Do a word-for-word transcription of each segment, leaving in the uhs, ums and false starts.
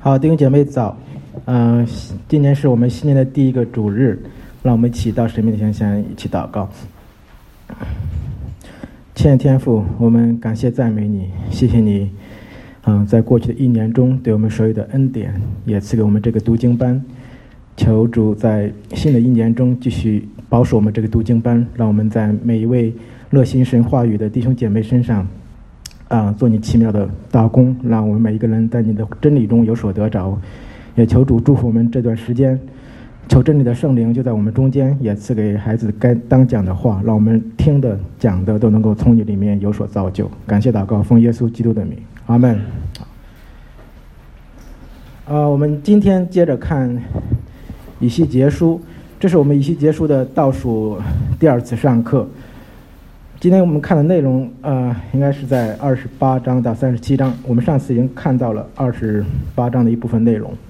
好，弟兄姐妹早。嗯、呃，今年是我们新年的第一个主日，让我们一起到神面前向一起祷告。亲爱的天父，我们感谢赞美你，谢谢你，嗯、呃，在过去的一年中对我们所有的恩典，也赐给我们这个读经班。求主在新的一年中继续保守我们这个读经班，让我们在每一位热心神话语的弟兄姐妹身上啊、呃，做你奇妙的大功，让我们每一个人在你的真理中有所得着。也求主祝福我们这段时间，求真理的圣灵就在我们中间，也赐给孩子该当讲的话，让我们听的讲的都能够从你里面有所造就。感谢祷告，奉耶稣基督的名，阿门。呃，我们今天接着看以西结书，这是我们以西结书的倒数第二次上课。今天我们看的内容，呃，应该是在二十八章到三十七章。我们上次已经看到了二十八章的一部分内容。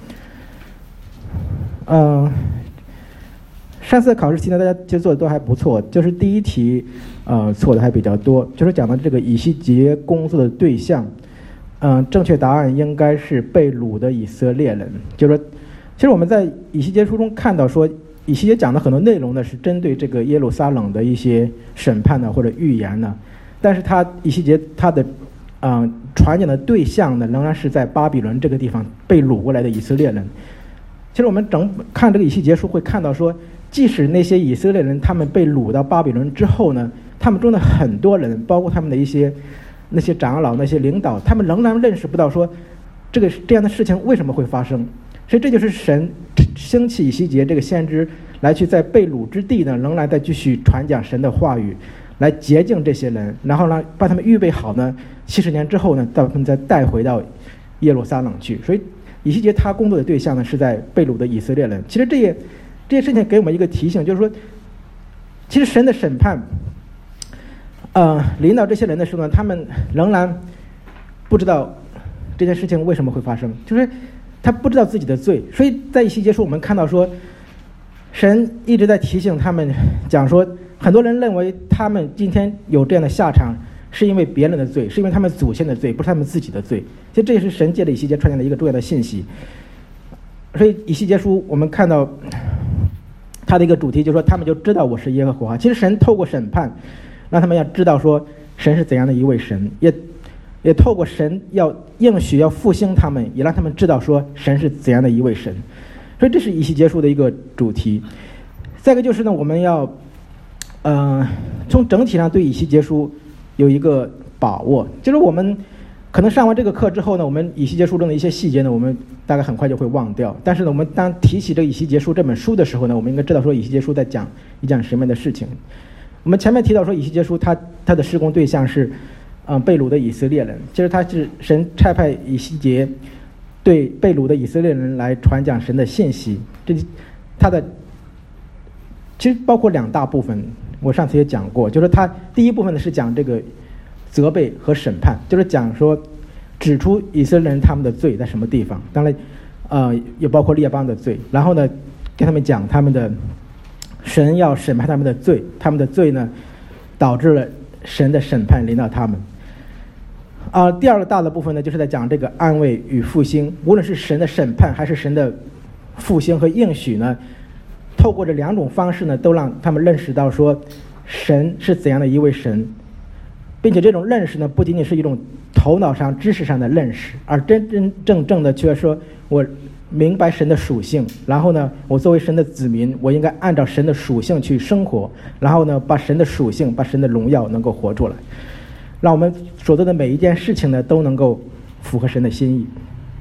呃，上次的考试题呢，大家其实做的都还不错，就是第一题，呃，错的还比较多，就是讲的这个以西结工作的对象，嗯、呃，正确答案应该是被掳的以色列人。就是说，其实我们在以西结书中看到说，以西结讲的很多内容呢，是针对这个耶路撒冷的一些审判呢或者预言呢，但是他以西结他的，嗯、呃，传讲的对象呢，仍然是在巴比伦这个地方被掳过来的以色列人。其实我们整看这个以西结书会看到说，即使那些以色列人他们被掳到巴比伦之后呢，他们中的很多人，包括他们的一些那些长老、那些领导，他们仍然认识不到说这个这样的事情为什么会发生。所以这就是神兴起以西结这个先知来去在被掳之地呢，仍然在继续传讲神的话语，来洁净这些人，然后呢把他们预备好呢，七十年之后呢，把他们再带回到耶路撒冷去。所以以西结他工作的对象呢，是在被掳的以色列人。其实这也这些事情给我们一个提醒，就是说，其实神的审判，呃，临到这些人的时候呢，他们仍然不知道这件事情为什么会发生，就是他不知道自己的罪。所以在以西结书我们看到说，神一直在提醒他们，讲说，很多人认为他们今天有这样的下场，是因为别人的罪，是因为他们祖先的罪，不是他们自己的罪。其实这也是神借着以西结传讲的一个重要的信息。所以以西结书我们看到他的一个主题，就是说他们就知道我是耶和华。其实神透过审判让他们要知道说神是怎样的一位神，也也透过神要应许要复兴他们，也让他们知道说神是怎样的一位神。所以这是以西结书的一个主题。再一个就是呢，我们要呃从整体上对以西结书有一个把握，就是我们可能上完这个课之后呢，我们以西结书中的一些细节呢，我们大概很快就会忘掉。但是呢，我们当提起这个以西结书这本书的时候呢，我们应该知道说以西结书在讲一讲什么样的事情。我们前面提到说以西结书它它的施工对象是嗯、呃、被掳的以色列人，其实他是神差派以西结对被掳的以色列人来传讲神的信息。这他的其实包括两大部分，我上次也讲过，就是他第一部分呢是讲这个责备和审判，就是讲说指出以色列人他们的罪在什么地方，当然呃也包括列邦的罪，然后呢跟他们讲他们的神要审判他们的罪，他们的罪呢导致了神的审判临到他们。啊、呃，第二个大的部分呢，就是在讲这个安慰与复兴，无论是神的审判还是神的复兴和应许呢，透过这两种方式呢，都让他们认识到说神是怎样的一位神，并且这种认识呢，不仅仅是一种头脑上知识上的认识，而真真正正的却说我明白神的属性，然后呢我作为神的子民，我应该按照神的属性去生活，然后呢把神的属性把神的荣耀能够活出来，让我们所做的每一件事情呢都能够符合神的心意。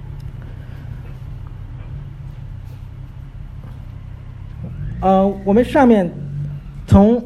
呃，我们上面从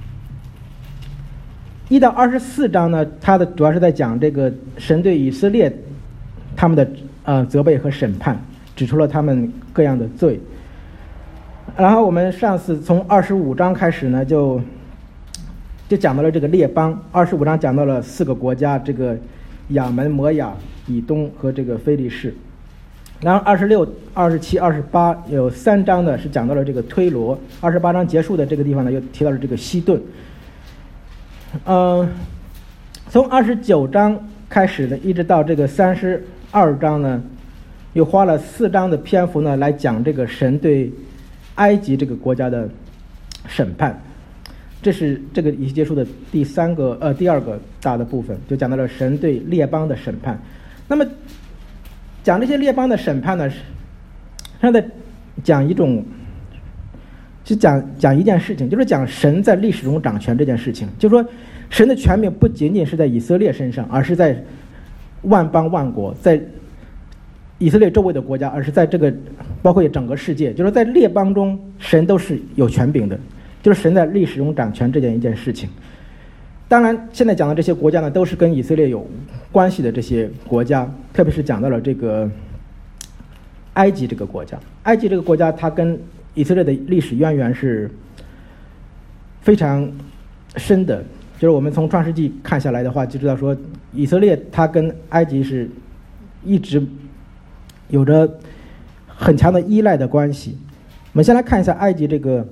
一到二十四章呢，它的主要是在讲这个神对以色列他们的呃责备和审判，指出了他们各样的罪。然后我们上次从二十五章开始呢，就就讲到了这个列邦。二十五章讲到了四个国家，这个亚门、摩亚、以东和这个非利士。然后二十六、二十七、二十八有三章呢是讲到了这个推罗。二十八章结束的这个地方呢，又提到了这个西顿。嗯，从二十九章开始的，一直到这个三十二章呢， 又花了四章的篇幅呢来讲这个神对埃及这个国家的审判。这是这个以西结书的第三个呃第二个大的部分，就讲到了神对列邦的审判。那么讲这些列邦的审判呢，是他在讲一种，是讲讲一件事情，就是讲神在历史中掌权这件事情。就是说，神的权柄不仅仅是在以色列身上，而是在万邦万国，在以色列周围的国家，而是在这个包括整个世界，就是在列邦中，神都是有权柄的。就是神在历史中掌权这件一件事情。当然现在讲的这些国家呢，都是跟以色列有关系的这些国家，特别是讲到了这个埃及这个国家。埃及这个国家它跟以色列的历史渊源是非常深的，就是我们从创世纪看下来的话，就知道说以色列它跟埃及是一直有着很强的依赖的关系。我们先来看一下埃及这个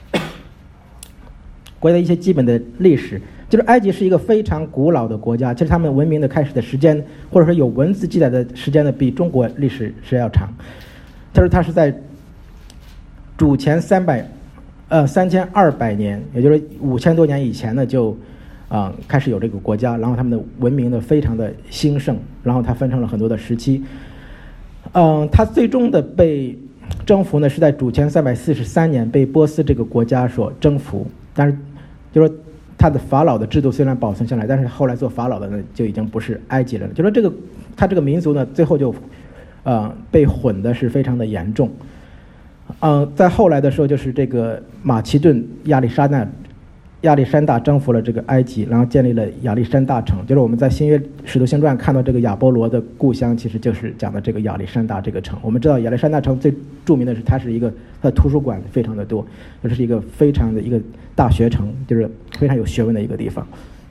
国家的一些基本的历史。就是埃及是一个非常古老的国家，其实他们文明的开始的时间，或者说有文字记载的时间呢，比中国历史是要长。他说他是在主前三百呃三千二百年，也就是五千多年以前呢，就啊、呃、开始有这个国家，然后他们的文明呢非常的兴盛，然后它分成了很多的时期。嗯、呃，它最终的被征服呢是在主前三百四十三年被波斯这个国家所征服，但是就是说他的法老的制度虽然保存下来，但是后来做法老的呢就已经不是埃及人了。就说这个他这个民族呢最后就呃被混的是非常的严重。嗯、呃，在后来的时候就是这个马其顿亚历山大亚历山大征服了这个埃及，然后建立了亚历山大城。就是我们在新约使徒行传看到这个亚波罗的故乡，其实就是讲的这个亚历山大这个城。我们知道亚历山大城最著名的是它是一个它的图书馆非常的多，这是一个非常的一个大学城，就是非常有学问的一个地方。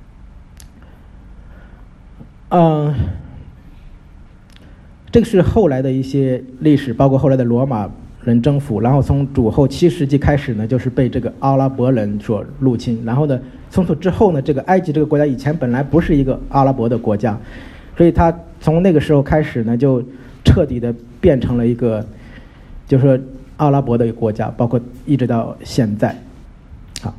嗯，这个是后来的一些历史，包括后来的罗马人征服，然后从主后七世纪开始呢，就是被这个阿拉伯人所入侵。然后呢，从此之后呢，这个埃及这个国家以前本来不是一个阿拉伯的国家，所以它从那个时候开始呢，就彻底的变成了一个，就是说阿拉伯的一个国家，包括一直到现在。好，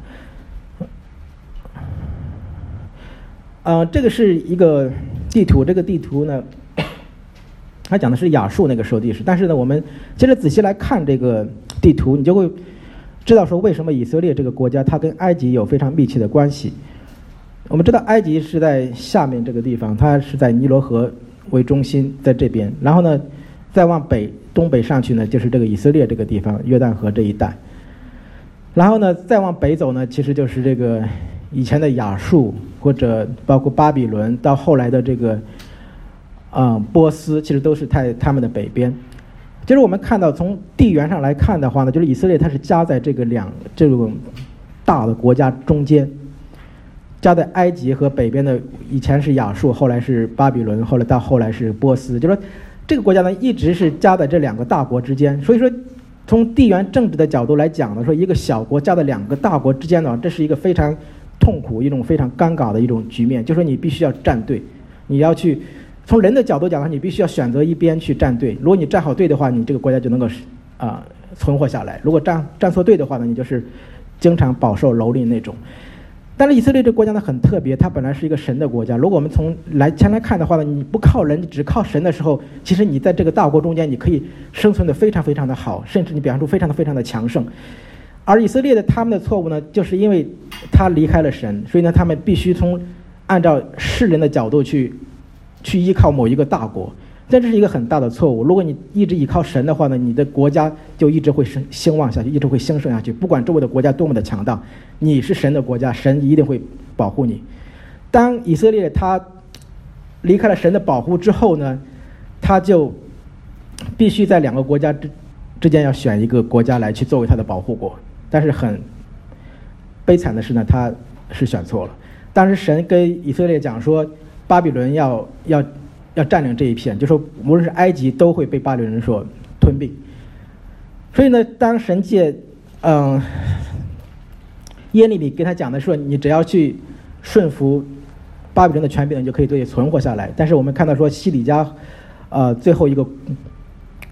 呃，这个是一个地图，这个地图呢，他讲的是亚述那个时候的历史，但是呢，我们接着仔细来看这个地图，你就会知道说为什么以色列这个国家它跟埃及有非常密切的关系。我们知道埃及是在下面这个地方，它是在尼罗河为中心，在这边，然后呢，再往北东北上去呢，就是这个以色列这个地方，约旦河这一带，然后呢，再往北走呢，其实就是这个以前的亚述，或者包括巴比伦，到后来的这个。嗯，波斯其实都是在他们的北边。就是我们看到从地缘上来看的话呢，就是以色列它是夹在这个两这种大的国家中间，夹在埃及和北边的，以前是亚述，后来是巴比伦，后来到后来是波斯。就是说这个国家呢一直是夹在这两个大国之间。所以说从地缘政治的角度来讲呢，说一个小国夹在两个大国之间呢，这是一个非常痛苦、一种非常尴尬的一种局面。就是说你必须要站队，你要去。从人的角度讲，你必须要选择一边去站队。如果你站好队的话，你这个国家就能够啊、呃、存活下来；如果站站错队的话呢，你就是经常饱受蹂躏那种。但是以色列这个国家呢很特别，它本来是一个神的国家。如果我们从来前来看的话呢，你不靠人，你只靠神的时候，其实你在这个大国中间，你可以生存的非常非常的好，甚至你表现出非常的非常的强盛。而以色列的他们的错误呢，就是因为他离开了神，所以呢，他们必须从按照世人的角度去。去依靠某一个大国，这是一个很大的错误。如果你一直依靠神的话呢，你的国家就一直会兴兴旺下去，一直会兴盛下去。不管周围的国家多么的强大，你是神的国家，神一定会保护你。当以色列他离开了神的保护之后呢，他就必须在两个国家之之间要选一个国家来去作为他的保护国。但是很悲惨的是呢，他是选错了。当时神跟以色列讲说，巴比伦要要要占领这一片，就说无论是埃及都会被巴比伦人所吞并。所以呢，当神借嗯耶利米跟他讲的说，你只要去顺服巴比伦的权柄，你就可以对存活下来。但是我们看到说西底家呃最后一个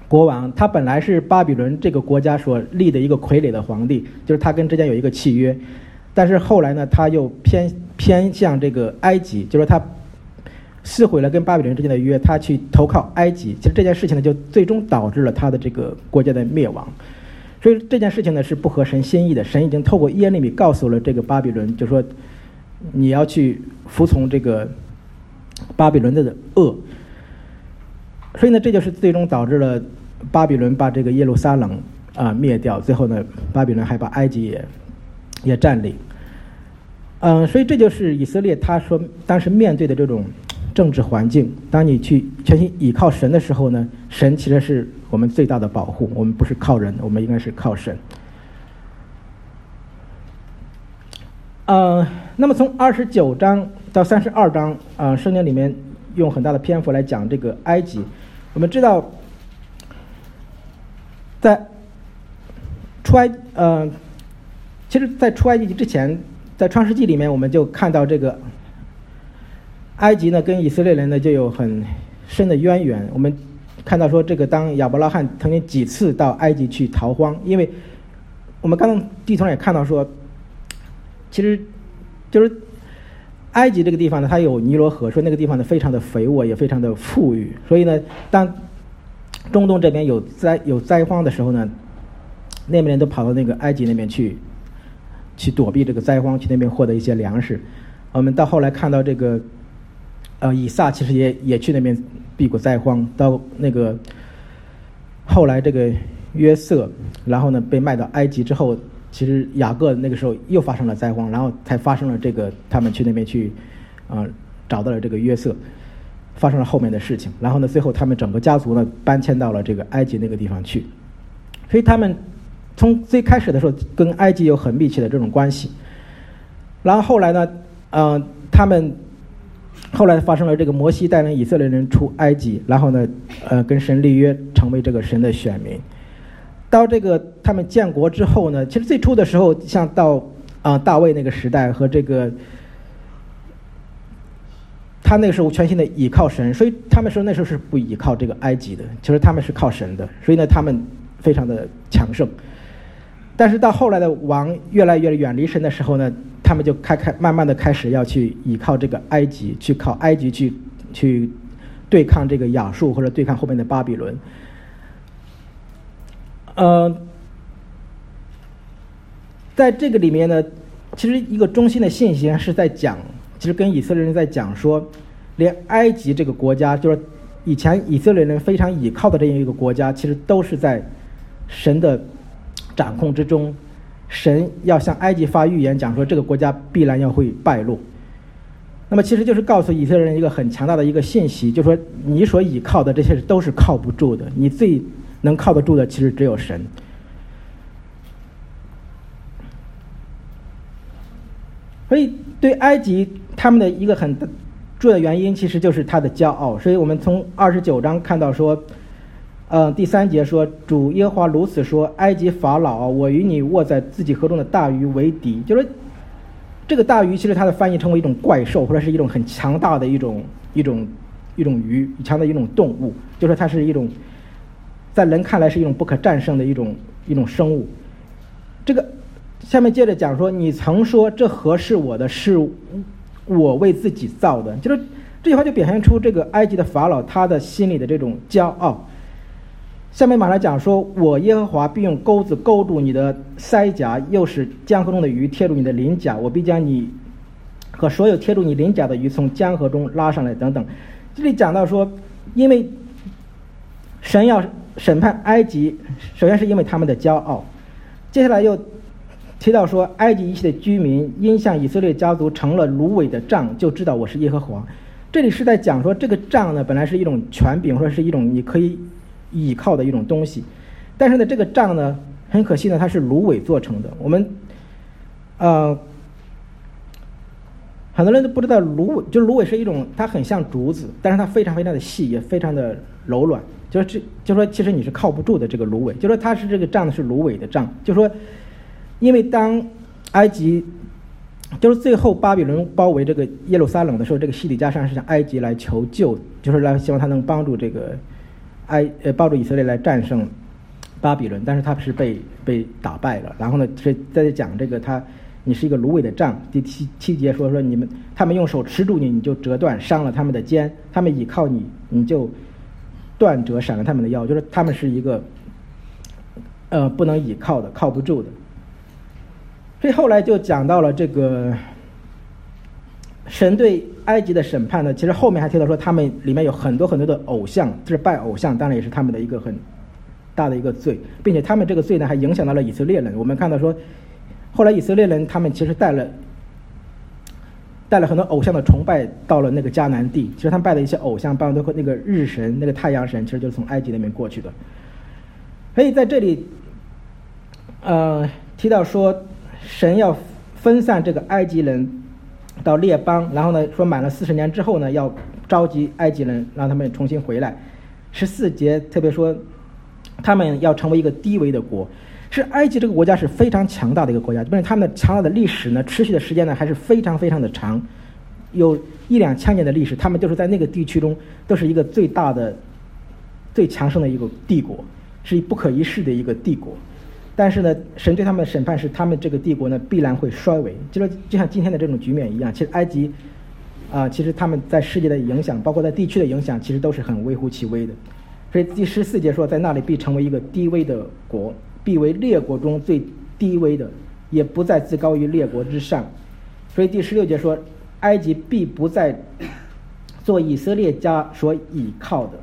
国王，他本来是巴比伦这个国家所立的一个傀儡的皇帝，就是他跟之间有一个契约，但是后来呢，他又偏偏向这个埃及，就是他撕毁了跟巴比伦之间的约，他去投靠埃及。其实这件事情呢，就最终导致了他的这个国家的灭亡。所以这件事情呢是不合神心意的，神已经透过耶利米告诉了这个巴比伦，就说你要去服从这个巴比伦的恶。所以呢，这就是最终导致了巴比伦把这个耶路撒冷啊、呃、灭掉，最后呢，巴比伦还把埃及也也占领。嗯、呃，所以这就是以色列他说当时面对的这种政治环境。当你去全心倚靠神的时候呢，神其实是我们最大的保护，我们不是靠人，我们应该是靠神。呃，那么从二十九章到三十二章啊、呃，圣经里面用很大的篇幅来讲这个埃及。我们知道，在出埃呃，其实，在出埃及之前，在创世纪里面，我们就看到这个埃及呢跟以色列人呢就有很深的渊源。我们看到说，这个当亚伯拉罕曾经几次到埃及去逃荒，因为我们刚刚地图上也看到说，其实就是埃及这个地方呢，它有尼罗河，说那个地方呢非常的肥沃，也非常的富裕。所以呢，当中东这边有灾有灾荒的时候呢，那边人都跑到那个埃及那边去，去躲避这个灾荒，去那边获得一些粮食。我们到后来看到这个，呃，以撒其实也也去那边避过灾荒。到那个后来这个约瑟，然后呢被卖到埃及之后。其实雅各那个时候又发生了灾荒，然后才发生了这个他们去那边去，啊、呃，找到了这个约瑟，发生了后面的事情。然后呢，最后他们整个家族呢搬迁到了这个埃及那个地方去，所以他们从最开始的时候跟埃及有很密切的这种关系。然后后来呢，呃，他们后来发生了这个摩西带领以色列人出埃及，然后呢，呃，跟神立约，成为这个神的选民。到这个他们建国之后呢，其实最初的时候，像到啊、呃、大卫那个时代和这个，他那个时候全心的倚靠神，所以他们说那时候是不倚靠这个埃及的，其实他们是靠神的，所以呢他们非常的强盛。但是到后来的王越来越远离神的时候呢，他们就开开慢慢的开始要去倚靠这个埃及，去靠埃及去去对抗这个亚述或者对抗后面的巴比伦。呃，在这个里面呢，其实一个中心的信息是在讲，其实跟以色列人在讲说，连埃及这个国家，就是以前以色列人非常倚靠的这样一个国家，其实都是在神的掌控之中。神要向埃及发预言，讲说这个国家必然要会败落。那么其实就是告诉以色列人一个很强大的一个信息，就是说你所倚靠的这些都是靠不住的，你最能靠得住的其实只有神。所以对埃及他们的一个很重要的原因其实就是他的骄傲。所以我们从二十九章看到说，呃，第三节说，主耶和华如此说，埃及法老，我与你握在自己河中的大鱼为敌。就是这个大鱼其实它的翻译成为一种怪兽，或者是一种很强大的一种一种一种鱼，强的一种动物，就是它是一种在人看来是一种不可战胜的一种一种生物。这个下面接着讲说，你曾说这河是我的，是我为自己造的。就是这句话就表现出这个埃及的法老他的心里的这种骄傲。下面马上讲说，我耶和华必用钩子勾住你的腮甲，又使江河中的鱼贴住你的鳞甲，我必将你和所有贴住你鳞甲的鱼从江河中拉上来，等等。这里讲到说，因为神要审判埃及，首先是因为他们的骄傲，接下来又提到说，埃及一切的居民因向以色列家族成了芦苇的杖，就知道我是耶和华。这里是在讲说，这个杖呢本来是一种权柄，或者是一种你可以倚靠的一种东西，但是呢这个杖呢很可惜呢它是芦苇做成的。我们呃很多人都不知道芦苇，就是芦苇是一种，它很像竹子，但是它非常非常的细，也非常的柔软，就是这就说其实你是靠不住的这个芦苇，就说它是这个杖是芦苇的杖，就说因为当埃及就是最后巴比伦包围这个耶路撒冷的时候，这个西底家山是向埃及来求救，就是来希望他能帮助这个埃呃帮助以色列来战胜巴比伦，但是他是被被打败了。然后呢，是在这讲这个他你是一个芦苇的杖。第七七节说说你们他们用手持住你，你就折断伤了他们的肩；他们倚靠你，你就断折闪了他们的腰。就是他们是一个呃不能倚靠的，靠不住的。所以后来就讲到了这个神对埃及的审判呢，其实后面还提到说他们里面有很多很多的偶像，就是拜偶像，当然也是他们的一个很大的一个罪，并且他们这个罪呢还影响到了以色列人。我们看到说后来以色列人他们其实带了带了很多偶像的崇拜到了那个迦南地，其实他们拜的一些偶像，包括那个日神、那个太阳神，其实就是从埃及那边过去的。所以在这里呃提到说神要分散这个埃及人到列邦，然后呢说满了四十年之后呢要召集埃及人让他们重新回来。十四节特别说他们要成为一个低微的国。是埃及这个国家是非常强大的一个国家，并且他们的强大的历史呢持续的时间呢还是非常非常的长，有一两千年的历史。他们就是在那个地区中都是一个最大的最强盛的一个帝国，是不可一世的一个帝国。但是呢神对他们的审判是他们这个帝国呢必然会衰微，就是就像今天的这种局面一样。其实埃及啊、呃，其实他们在世界的影响，包括在地区的影响，其实都是很微乎其微的。所以第十四节说在那里必成为一个低微的国，必为列国中最低微的，也不再自高于列国之上。所以第十六节说埃及必不再做以色列家所倚靠的。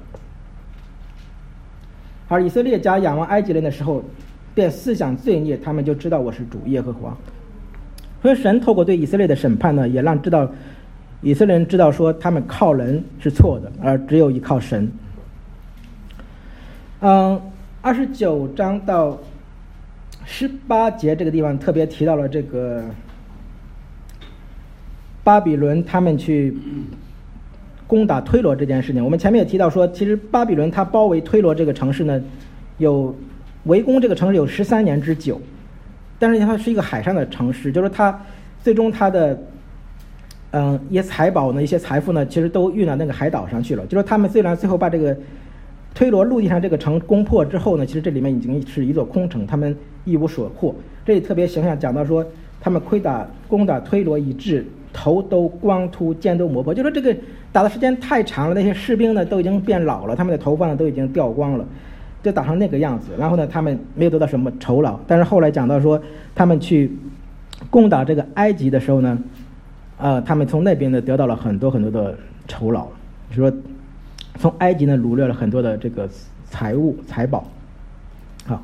而以色列家仰望埃及人的时候便思想罪孽，他们就知道我是主耶和华。所以神透过对以色列的审判呢，也让知道以色列人知道说他们靠人是错的，而只有依靠神。嗯，二十九章到十八节这个地方特别提到了这个巴比伦他们去攻打推罗这件事情。我们前面也提到说，其实巴比伦他包围推罗这个城市呢，有围攻这个城市有十三年之久，但是它是一个海上的城市，就是它最终它的嗯一些财宝呢，一些财富呢，其实都运到那个海岛上去了。就是他们虽然最后把这个推罗陆地上这个城攻破之后呢，其实这里面已经是一座空城，他们一无所获。这里特别形象讲到说，他们亏打攻打推罗以致头都光秃，肩都磨破，就说这个打的时间太长了，那些士兵呢都已经变老了，他们的头发呢都已经掉光了，就打成那个样子。然后呢他们没有得到什么酬劳。但是后来讲到说他们去攻打这个埃及的时候呢，呃，他们从那边呢得到了很多很多的酬劳，就是说从埃及呢掳掠了很多的这个财物财宝。好，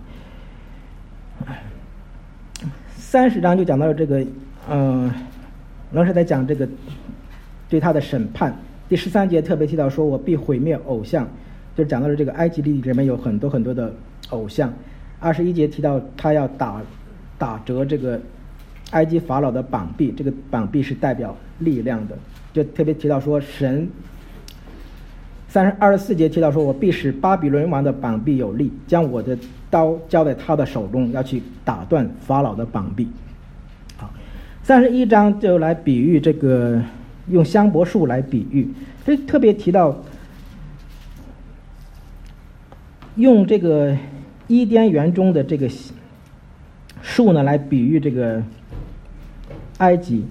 三十章就讲到了这个嗯、呃老师在讲这个对他的审判。第十三节特别提到说我必毁灭偶像，就是讲到了这个埃及历里面有很多很多的偶像。二十一节提到他要打打折这个埃及法老的膀臂，这个膀臂是代表力量的，就特别提到说神。三十二十四节提到说我必使巴比伦王的膀臂有力，将我的刀交在他的手中，要去打断法老的膀臂。好，三十一章就来比喻这个，用香柏树来比喻，这特别提到用这个伊甸园中的这个树呢来比喻这个埃及。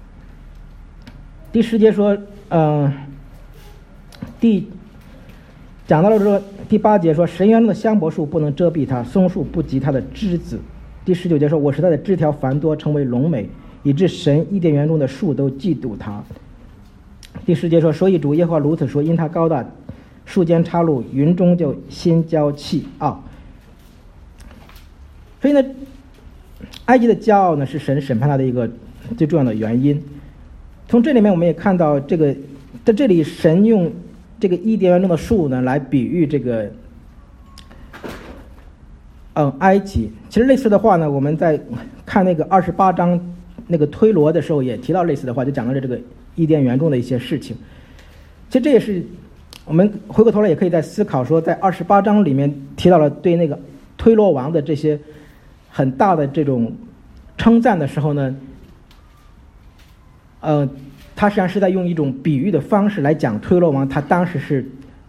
第十节说呃第讲到了说，第八节说神园中的香柏树不能遮蔽它，松树不及它的枝子。第十九节说我使它的枝条繁多，成为龙美，以致神伊甸园中的树都嫉妒它。第十节说所以主耶和华如此说，因它高大，树间插入，云中就心骄气傲。所以呢埃及的骄傲呢是神审判他的一个最重要的原因。从这里面我们也看到这个在这里神用这个伊甸园中的树呢来比喻这个嗯埃及。其实类似的话呢我们在看那个二十八章那个推罗的时候也提到类似的话，就讲到了这个伊甸园中的一些事情。其实这也是我们回过头来也可以再思考说，在二十八章里面提到了对那个推罗王的这些很大的这种称赞的时候呢，呃他实际上是在用一种比喻的方式来讲推罗王他当时是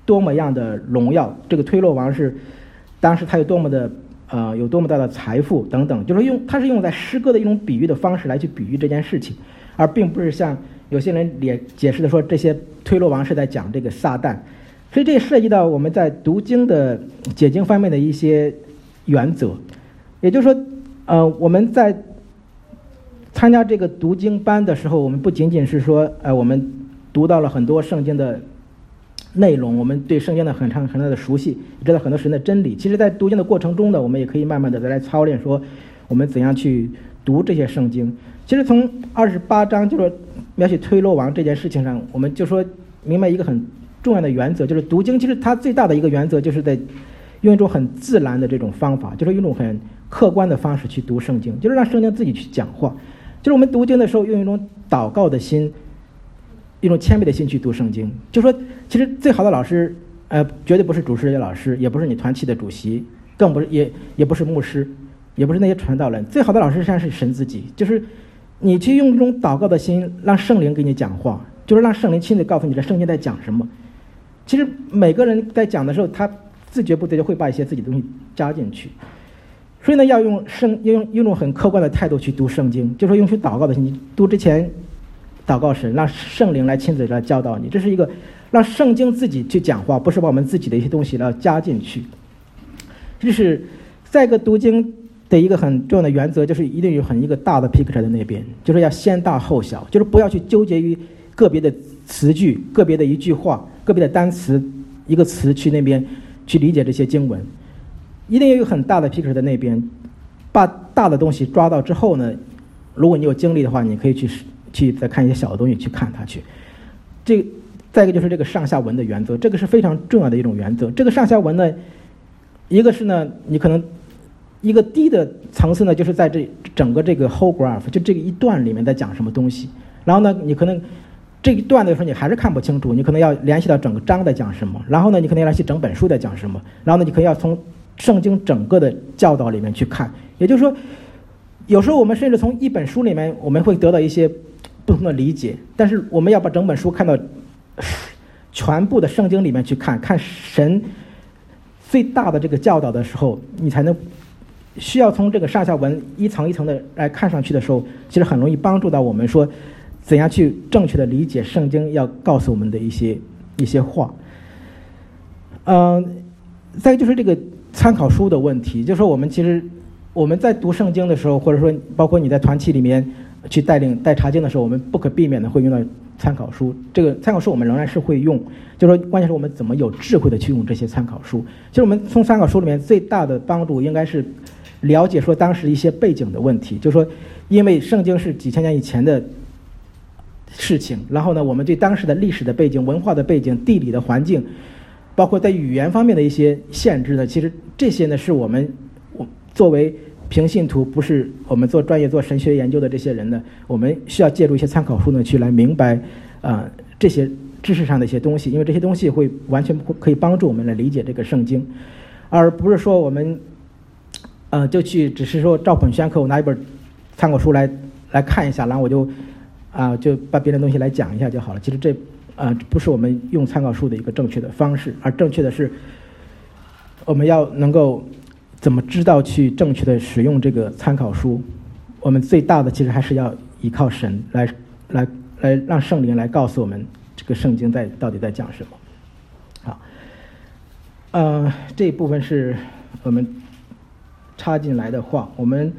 多么样的荣耀，这个推罗王是当时他有多么的呃有多么大的财富等等，就是用他是用在诗歌的一种比喻的方式来去比喻这件事情，而并不是像有些人也解释的说这些推罗王是在讲这个撒旦。所以这也涉及到我们在读经的解经方面的一些原则，也就是说，呃，我们在参加这个读经班的时候，我们不仅仅是说，呃，我们读到了很多圣经的内容，我们对圣经的很长很大的熟悉，也知道很多神的真理。其实，在读经的过程中呢，我们也可以慢慢的再来操练，说我们怎样去读这些圣经。其实从二十八章就是描写推罗王这件事情上，我们就说明白一个很重要的原则，就是读经其实它最大的一个原则就是在用一种很自然的这种方法，就是用一种很客观的方式去读圣经，就是让圣经自己去讲话。就是我们读经的时候用一种祷告的心，一种谦卑的心去读圣经。就说其实最好的老师呃，绝对不是主持人老师，也不是你团契的主席，更不是也也不是牧师，也不是那些传道人。最好的老师实际上是神自己，就是你去用一种祷告的心让圣灵给你讲话，就是让圣灵亲自告诉你这圣经在讲什么。其实每个人在讲的时候，他自觉不觉就会把一些自己的东西加进去，所以呢，要用圣要用用一种很客观的态度去读圣经，就是说用去祷告的心。你读之前祷告神，让圣灵来亲自来教导你，这是一个让圣经自己去讲话，不是把我们自己的一些东西要加进去。这是再一个读经的一个很重要的原则，就是一定有很一个大的 picture 在那边，就是要先大后小，就是不要去纠结于个别的词句、个别的一句话、个别的单词、一个词去那边去理解这些经文，一定要有很大的 picture 在那边，把大的东西抓到之后呢，如果你有精力的话，你可以去去再看一些小的东西去看它去。这再一个就是这个上下文的原则，这个是非常重要的一种原则。这个上下文呢，一个是呢，你可能一个低的层次呢，就是在这整个这个 whole graph 就这个一段里面在讲什么东西，然后呢，你可能这一段的时候你还是看不清楚，你可能要联系到整个章在讲什么，然后呢，你可能要联系整本书在讲什么，然后呢，你可以要从圣经整个的教导里面去看。也就是说，有时候我们甚至从一本书里面我们会得到一些不同的理解，但是我们要把整本书看到全部的圣经里面去看，看神最大的这个教导的时候，你才能需要从这个上下文一层一层的来看上去的时候，其实很容易帮助到我们说怎样去正确的理解圣经要告诉我们的一些一些话。嗯、呃，再就是这个参考书的问题，就是说我们其实我们在读圣经的时候，或者说包括你在团契里面去带领带查经的时候，我们不可避免的会用到参考书。这个参考书我们仍然是会用，就是说关键是我们怎么有智慧的去用这些参考书。其实我们从参考书里面最大的帮助应该是了解说当时一些背景的问题，就是说因为圣经是几千年以前的事情，然后呢，我们对当时的历史的背景、文化的背景、地理的环境，包括在语言方面的一些限制呢，其实这些呢是我们我作为平信徒，不是我们做专业做神学研究的这些人呢，我们需要借助一些参考书呢去来明白啊、呃、这些知识上的一些东西，因为这些东西会完全可以帮助我们来理解这个圣经，而不是说我们呃就去只是说照本宣科，我拿一本参考书来来看一下，然后我就啊、呃，就把别的东西来讲一下就好了。其实这啊、呃、不是我们用参考书的一个正确的方式，而正确的是我们要能够怎么知道去正确的使用这个参考书。我们最大的其实还是要依靠神来来来让圣灵来告诉我们这个圣经在到底在讲什么。好，呃，这一部分是我们插进来的话，我们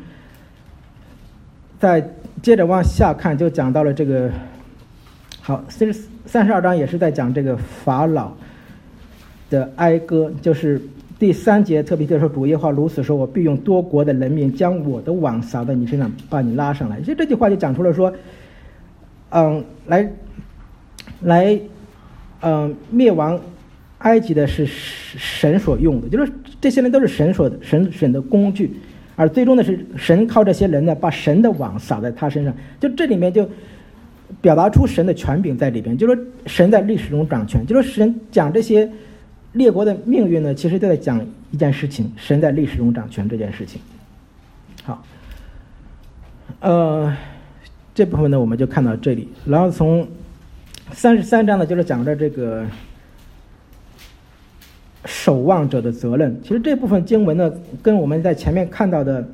再接着往下看，就讲到了这个好，三十二章也是在讲这个法老的哀歌，就是第三节特别就说主耶和华如此说，我必用多国的人民将我的网撒在你身上，把你拉上来。其实这句话就讲出了说，嗯，来来嗯灭亡埃及的是神所用的，就是这些人都是神所神神的工具，而最终的是神靠这些人呢把神的网撒在他身上。就这里面就表达出神的权柄在里边，就是说神在历史中掌权，就是神讲这些列国的命运呢，其实都在讲一件事情，神在历史中掌权这件事情。好，呃，这部分呢我们就看到这里，然后从三十三章呢就是讲着这个守望者的责任。其实这部分经文呢，跟我们在前面看到的，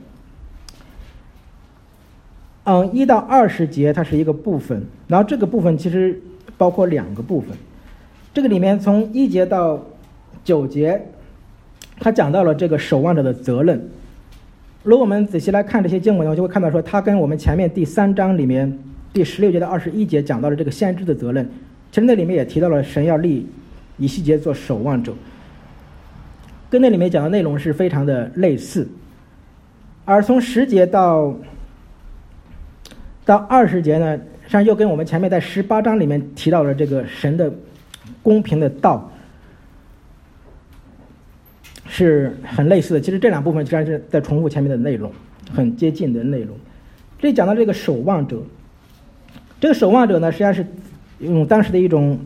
嗯，一到二十节它是一个部分，然后这个部分其实包括两个部分。这个里面从一节到九节，他讲到了这个守望者的责任。如果我们仔细来看这些经文，我就会看到说，它跟我们前面第三章里面第十六节到二十一节讲到了这个先知的责任，其实那里面也提到了神要立以西结做守望者，跟那里面讲的内容是非常的类似。而从十节到到二十节呢，实际上又跟我们前面在十八章里面提到了这个神的公平的道是很类似的。其实这两部分实际上是在重复前面的内容，很接近的内容。这里讲到这个守望者，这个守望者呢，实际上是用当时的一种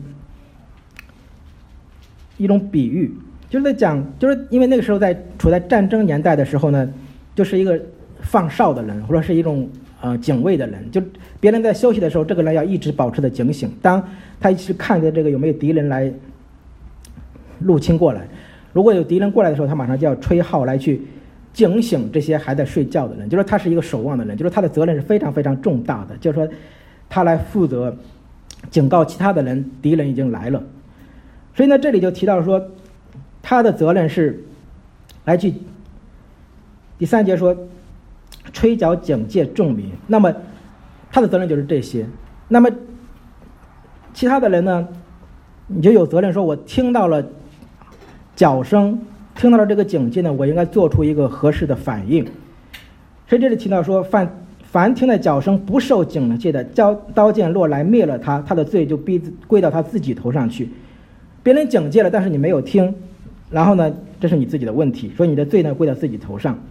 一种比喻，就是在讲，就是因为那个时候在处在战争年代的时候呢，就是一个放哨的人，或者是一种呃警卫的人，就别人在休息的时候，这个人要一直保持的警醒，当他一直看着这个有没有敌人来入侵过来，如果有敌人过来的时候，他马上就要吹号来去警醒这些还在睡觉的人，就是他是一个守望的人，就是他的责任是非常非常重大的，就是说他来负责警告其他的人敌人已经来了。所以呢，这里就提到说他的责任是来去第三节说吹角警戒众民，那么他的责任就是这些。那么其他的人呢，你就有责任说，我听到了角声，听到了这个警戒呢，我应该做出一个合适的反应。所以这里提到说，凡凡听到角声不受警戒的，刀刀剑落来灭了他，他的罪就逼归到他自己头上去。别人警戒了，但是你没有听，然后呢，这是你自己的问题，所以你的罪呢归到自己头上。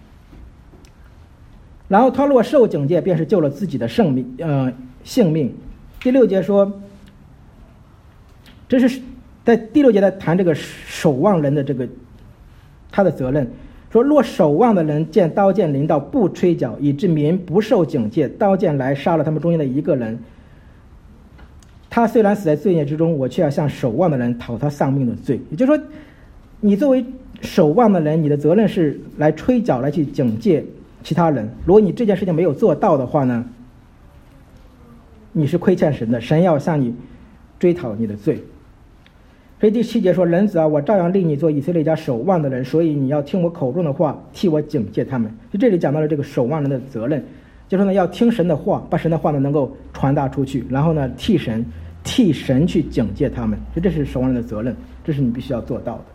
然后他若受警戒，便是救了自己的生命，呃，性命。第六节说，这是在第六节在谈这个守望人的这个他的责任，说若守望的人见刀剑临到，不吹角，以致民不受警戒，刀剑来杀了他们中间的一个人，他虽然死在罪孽之中，我却要向守望的人讨他丧命的罪。也就是说，你作为守望的人，你的责任是来吹角，来去警戒其他人。如果你这件事情没有做到的话呢，你是亏欠神的，神要向你追讨你的罪。所以第七节说，人子啊，我照样立你做以色列家守望的人，所以你要听我口中的话，替我警戒他们。就这里讲到了这个守望人的责任，就是呢要听神的话，把神的话呢能够传达出去，然后呢替神替神去警戒他们。所以这是守望人的责任，这是你必须要做到的。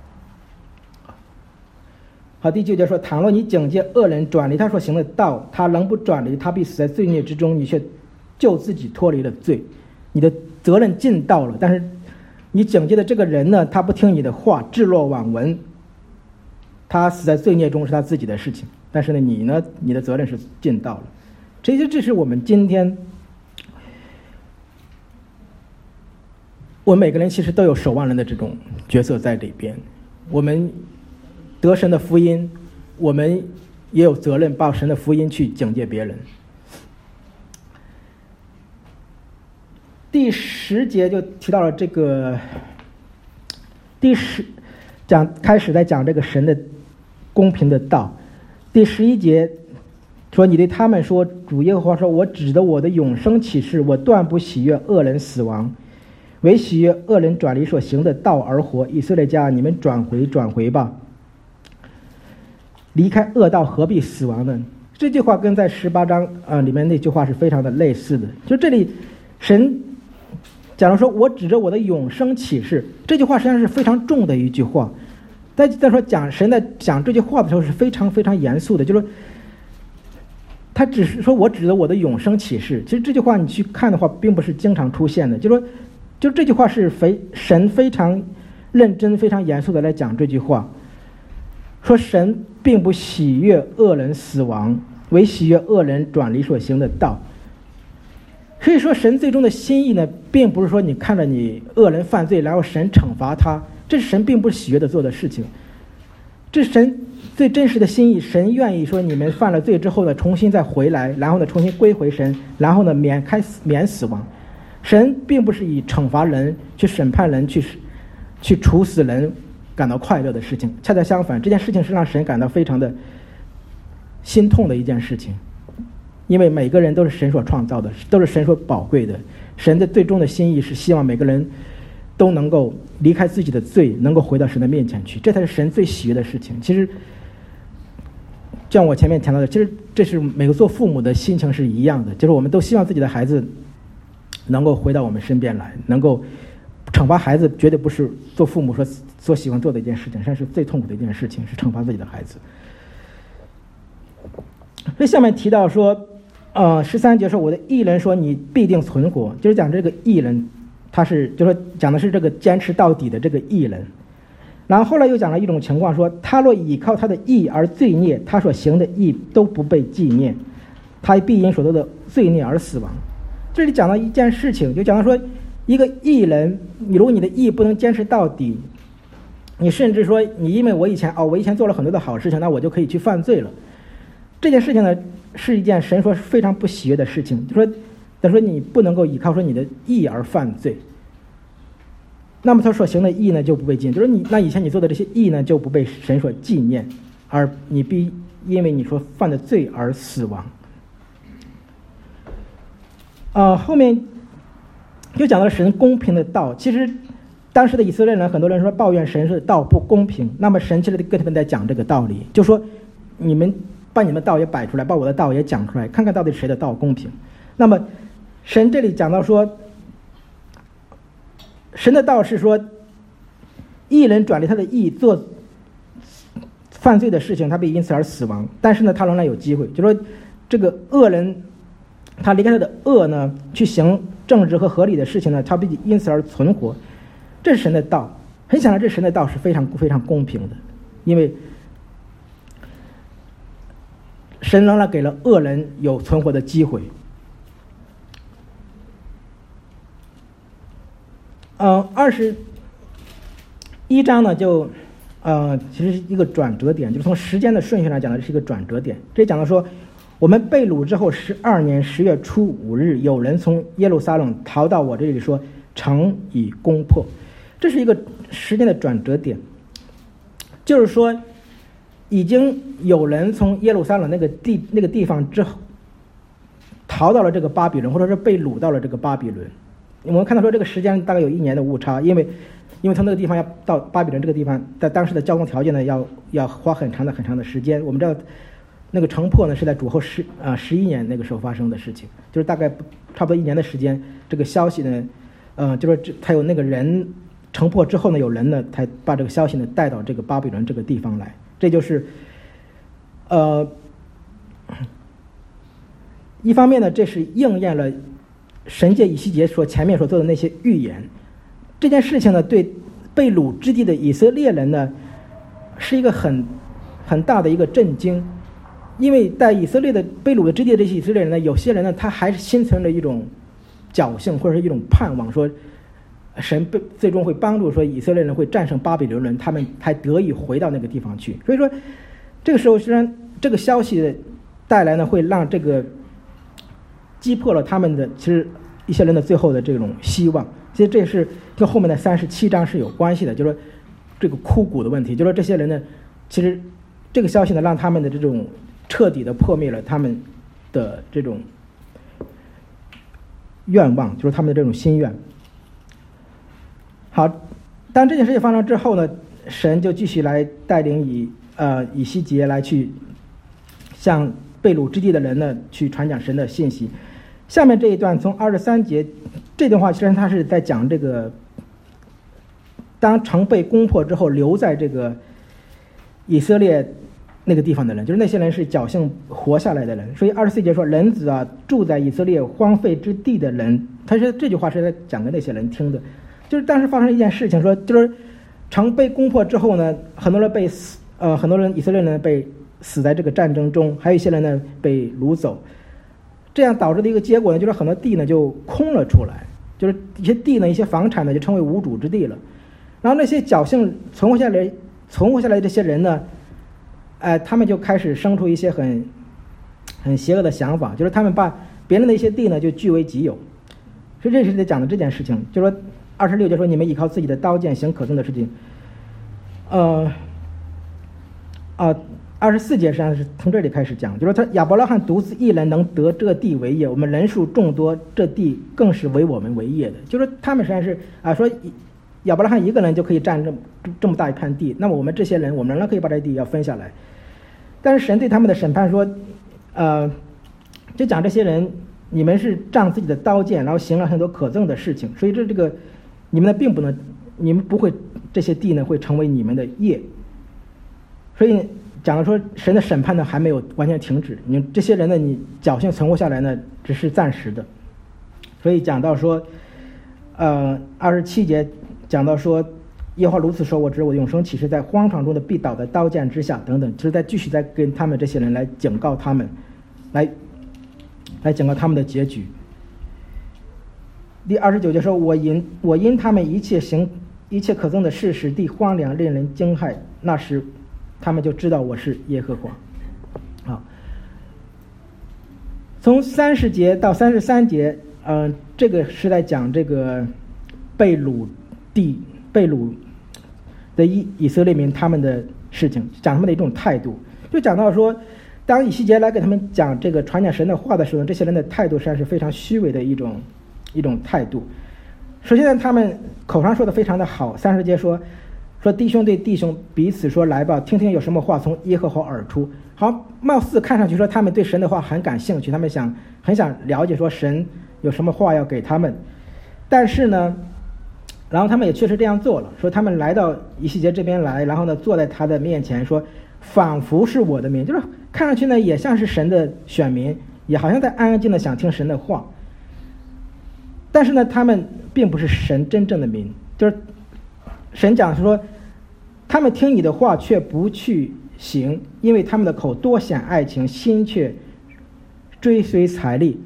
好，第九节说，倘若你警戒恶人转离他所行的道，他仍不转离，他必死在罪孽之中，你却救自己脱离了罪。你的责任尽到了，但是你警戒的这个人呢，他不听你的话，置若罔闻，他死在罪孽中是他自己的事情，但是呢你呢，你的责任是尽到了。这些这是我们今天我们每个人其实都有守望人的这种角色在里边，我们得神的福音，我们也有责任把神的福音去警戒别人。第十节就提到了这个，第十讲开始在讲这个神的公平的道。第十一节说，你对他们说，主耶和华说，我指着我的永生启示，我断不喜悦恶人死亡，唯喜悦恶人转离所行的道而活。以色列家，你们转回转回吧，离开恶道，何必死亡呢？这句话跟在十八章啊、呃、里面那句话是非常的类似的。就这里神假如说我指着我的永生启示，这句话实际上是非常重的一句话。在在说讲神在讲这句话的时候是非常非常严肃的，就是说他只是说我指着我的永生启示，其实这句话你去看的话并不是经常出现的，就是说就这句话是非神非常认真非常严肃的来讲这句话，说神并不喜悦恶人死亡，唯喜悦恶人转离所行的道。所以说神最终的心意呢，并不是说你看着你恶人犯罪然后神惩罚他，这是神并不是喜悦的做的事情。这是神最真实的心意，神愿意说你们犯了罪之后呢重新再回来，然后呢重新归回神，然后呢免开免死亡。神并不是以惩罚人去审判人去去处死人感到快乐的事情。恰恰相反，这件事情是让神感到非常的心痛的一件事情，因为每个人都是神所创造的，都是神所宝贵的。神的最终的心意是希望每个人都能够离开自己的罪，能够回到神的面前去，这才是神最喜悦的事情。其实像我前面谈到的，其实这是每个做父母的心情是一样的，就是我们都希望自己的孩子能够回到我们身边来，能够惩罚孩子绝对不是做父母所所喜欢做的一件事情，甚至是最痛苦的一件事情，是惩罚自己的孩子。所以下面提到说，呃，十三节说我的义人说你必定存活，就是讲这个义人，他是就说讲的是这个坚持到底的这个义人。然后后来又讲了一种情况，说他若倚靠他的义而罪孽，他所行的义都不被纪念，他必因所得的罪孽而死亡。这里讲到一件事情，就讲到说一个义人，你如果你的义不能坚持到底，你甚至说你因为我以前哦我以前做了很多的好事情，那我就可以去犯罪了。这件事情呢是一件神说是非常不喜悦的事情，就说他说你不能够依靠说你的义而犯罪，那么他所行的义呢就不被纪念，就是你那以前你做的这些义呢就不被神所纪念，而你必因为你所犯的罪而死亡。呃，后面又讲到神公平的道。其实当时的以色列人很多人说抱怨神是道不公平，那么神其实跟他们在讲这个道理，就说你们把你们的道也摆出来，把我的道也讲出来，看看到底谁的道公平。那么神这里讲到说，神的道是说义人转离他的义做犯罪的事情，他必因此而死亡，但是呢他仍然有机会，就说这个恶人他离开他的恶呢去行正直和合理的事情呢，他必因此而存活。这是神的道，很显然这神的道是非常非常公平的，因为神仍然给了恶人有存活的机会。呃，二十一章呢，就呃，其实是一个转折点，就是从时间的顺序来讲呢，是一个转折点。这讲到说，我们被掳之后十二年十月初五日，有人从耶路撒冷逃到我这里，说城已攻破。这是一个时间的转折点，就是说，已经有人从耶路撒冷那个地那个地方之后，逃到了这个巴比伦，或者是被掳到了这个巴比伦。我们看到说这个时间大概有一年的误差，因为因为从那个地方要到巴比伦这个地方，在当时的交通条件呢，要要花很长的很长的时间。我们知道，那个城破呢是在主后十啊十一年那个时候发生的事情，就是大概差不多一年的时间。这个消息呢，呃，就是他有那个人城破之后呢，有人呢才把这个消息呢带到这个巴比伦这个地方来。这就是呃，一方面呢，这是应验了神借以西结所前面所做的那些预言。这件事情呢，对被掳之地的以色列人呢，是一个很很大的一个震惊，因为在以色列的被掳的之地的这些以色列人呢，有些人呢，他还是心存着一种侥幸或者是一种盼望，说神最终会帮助说以色列人会战胜巴比伦人，他们才得以回到那个地方去。所以说，这个时候虽然这个消息的带来呢，会让这个击破了他们的其实一些人的最后的这种希望。其实这是跟后面的三十七章是有关系的，就是说这个枯骨的问题，就是说这些人呢，其实这个消息呢，让他们的这种彻底的破灭了他们的这种愿望，就是他们的这种心愿。好，当这件事情发生之后呢，神就继续来带领以呃以西结来去向被掳之地的人呢去传讲神的信息。下面这一段从二十三节这段话，其实他是在讲这个当城被攻破之后留在这个以色列那个地方的人，就是那些人是侥幸活下来的人。所以二十四节说，人子啊，住在以色列荒废之地的人，他说这句话是在讲给那些人听的。就是当时发生一件事情，说就是城被攻破之后呢，很多人被死，呃，很多人以色列人被死在这个战争中，还有一些人呢被掳走。这样导致的一个结果呢，就是很多地呢就空了出来，就是一些地呢，一些房产呢就成为无主之地了。然后那些侥幸存活下来、存活下来的这些人呢，呃，他们就开始生出一些很很邪恶的想法，就是他们把别人的一些地呢就据为己有。所以这是在讲的这件事情，就是说二十六节说，你们依靠自己的刀剑行可憎的事情。 呃，啊，二十四节实际上是从这里开始讲，就是他亚伯拉罕独自一人能得这地为业，我们人数众多，这地更是为我们为业的。就是他们实际上是啊说亚伯拉罕一个人就可以占这么这么大一片地，那么我们这些人，我们仍然可以把这地要分下来。但是神对他们的审判说，呃，就讲这些人，你们是仗自己的刀剑，然后行了很多可憎的事情，所以这这个你们呢并不能，你们不会这些地呢会成为你们的业。所以讲了说神的审判呢还没有完全停止，你这些人呢你侥幸存活下来呢只是暂时的。所以讲到说，呃，二十七节讲到说，耶和华如此说，我指我永生启示在荒场中的必倒在刀剑之下等等，就是在继续在跟他们这些人来警告他们，来来警告他们的结局。第二十九节说，我因我因他们一切行一切可憎的事使地荒凉，令人惊骇，那时他们就知道我是耶和华。好，从三十节到三十三节，嗯、呃，这个是在讲这个被掳地被掳的以以色列民他们的事情，讲他们的一种态度，就讲到说，当以西结来给他们讲这个传讲神的话的时候，这些人的态度实际上是非常虚伪的一种一种态度。首先呢，他们口上说的非常的好，三十节说说弟兄对弟兄彼此说，来吧，听听有什么话从耶和华而出。好，貌似看上去说他们对神的话很感兴趣，他们想很想了解说神有什么话要给他们。但是呢，然后他们也确实这样做了，说他们来到以西结这边来，然后呢坐在他的面前说，仿佛是我的民，就是看上去呢也像是神的选民，也好像在安安静的想听神的话。但是呢，他们并不是神真正的民，就是神讲说，他们听你的话却不去行，因为他们的口多显爱情，心却追随财力。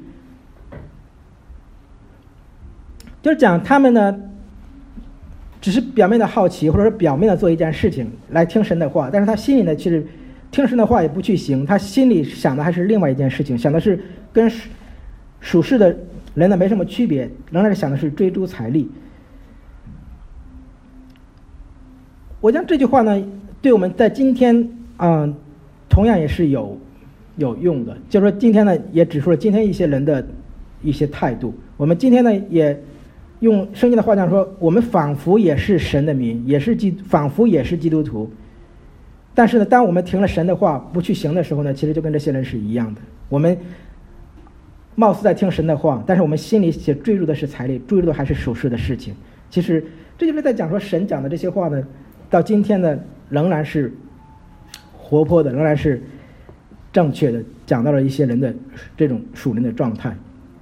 就是讲他们呢只是表面的好奇，或者说表面的做一件事情来听神的话，但是他心里呢其实听神的话也不去行，他心里想的还是另外一件事情，想的是跟属世的人呢没什么区别，仍然是想的是追逐财力。我讲这句话呢对我们在今天啊、呃、同样也是有有用的，就是说今天呢也指出了今天一些人的一些态度。我们今天呢也用圣经的话讲说，我们仿佛也是神的民，也是基仿佛也是基督徒，但是呢当我们听了神的话不去行的时候呢，其实就跟这些人是一样的，我们貌似在听神的话，但是我们心里也坠入的是财力，坠入的还是属世的事情。其实这就是在讲说神讲的这些话呢到今天呢仍然是活泼的，仍然是正确的，讲到了一些人的这种属灵的状态。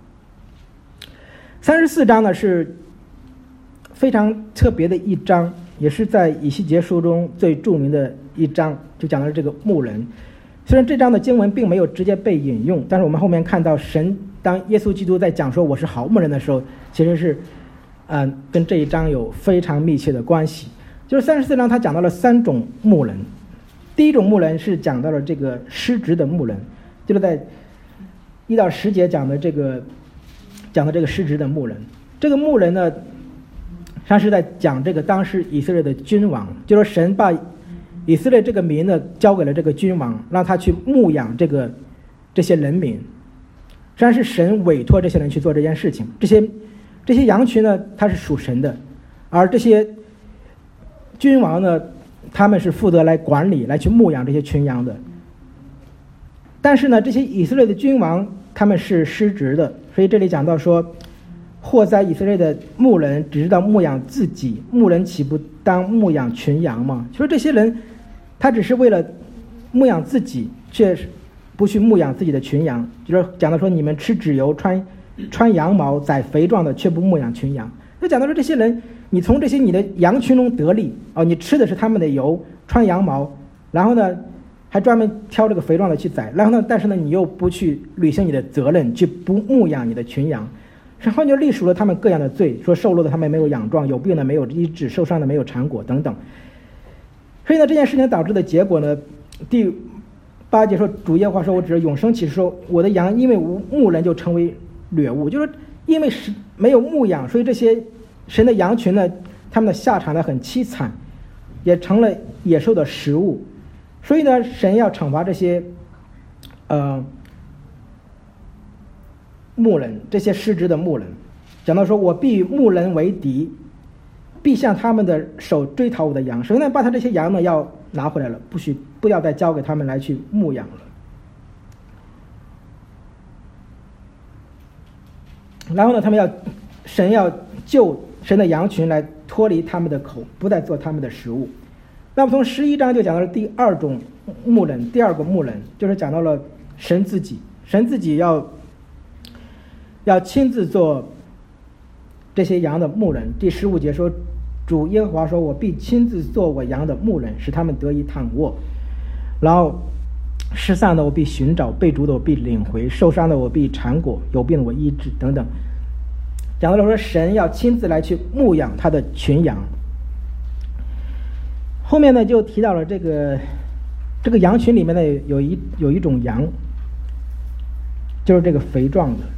三十四章呢是非常特别的一章，也是在以西结书中最著名的一章，就讲到了这个牧人。虽然这章的经文并没有直接被引用，但是我们后面看到神当耶稣基督在讲说我是好牧人的时候，其实是嗯、呃、跟这一章有非常密切的关系。就是三十四章他讲到了三种牧人，第一种牧人是讲到了这个失职的牧人，就是在一到十节讲的这个讲的这个失职的牧人。这个牧人呢他是在讲这个当时以色列的君王，就是说神把以色列这个民呢交给了这个君王，让他去牧养这个这些人民，实际上是神委托这些人去做这件事情。这些这些羊群呢它是属神的，而这些君王呢他们是负责来管理来去牧养这些群羊的。但是呢这些以色列的君王他们是失职的，所以这里讲到说，或在以色列的牧人只知道牧养自己，牧人岂不当牧养群羊吗？就说这些人他只是为了牧养自己，却不去牧养自己的群羊。就是讲到说，你们吃脂油穿穿羊毛宰肥壮的，却不牧养群羊。就讲到说这些人，你从这些你的羊群中得利哦，你吃的是他们的油，穿羊毛，然后呢还专门挑这个肥壮的去宰，然后呢但是呢你又不去履行你的责任，去不牧养你的群羊，然后就隶属了他们各样的罪，说瘦弱的他们没有养壮，有病的没有医治，受伤的没有缠裹等等。所以呢这件事情导致的结果呢，第八节说，主耶和华说，我指永生启示说，我的羊因为无牧人就成为掠物，就是因为是没有牧养，所以这些神的羊群呢他们的下场呢很凄惨。 也成了野兽的食物。所以呢，神要惩罚这些呃牧人，这些失职的牧人。讲到说，我必与牧人为敌，必向他们的手追讨我的羊。首先呢，把他这些羊呢要拿回来了，不许不要再交给他们来去牧养了。然后呢，他们要神要救神的羊群来脱离他们的口，不再做他们的食物。那么从十一章就讲到了第二种牧人，第二个牧人就是讲到了神自己，神自己要要亲自做这些羊的牧人。第十五节说，主耶和华说，我必亲自做我羊的牧人，使他们得以躺卧。然后失散的我必寻找，被逐的我必领回，受伤的我必缠裹，有病的我医治，等等。讲到了说神要亲自来去牧养他的群羊。后面呢就提到了这个这个羊群里面呢有一有一种羊，就是这个肥壮的。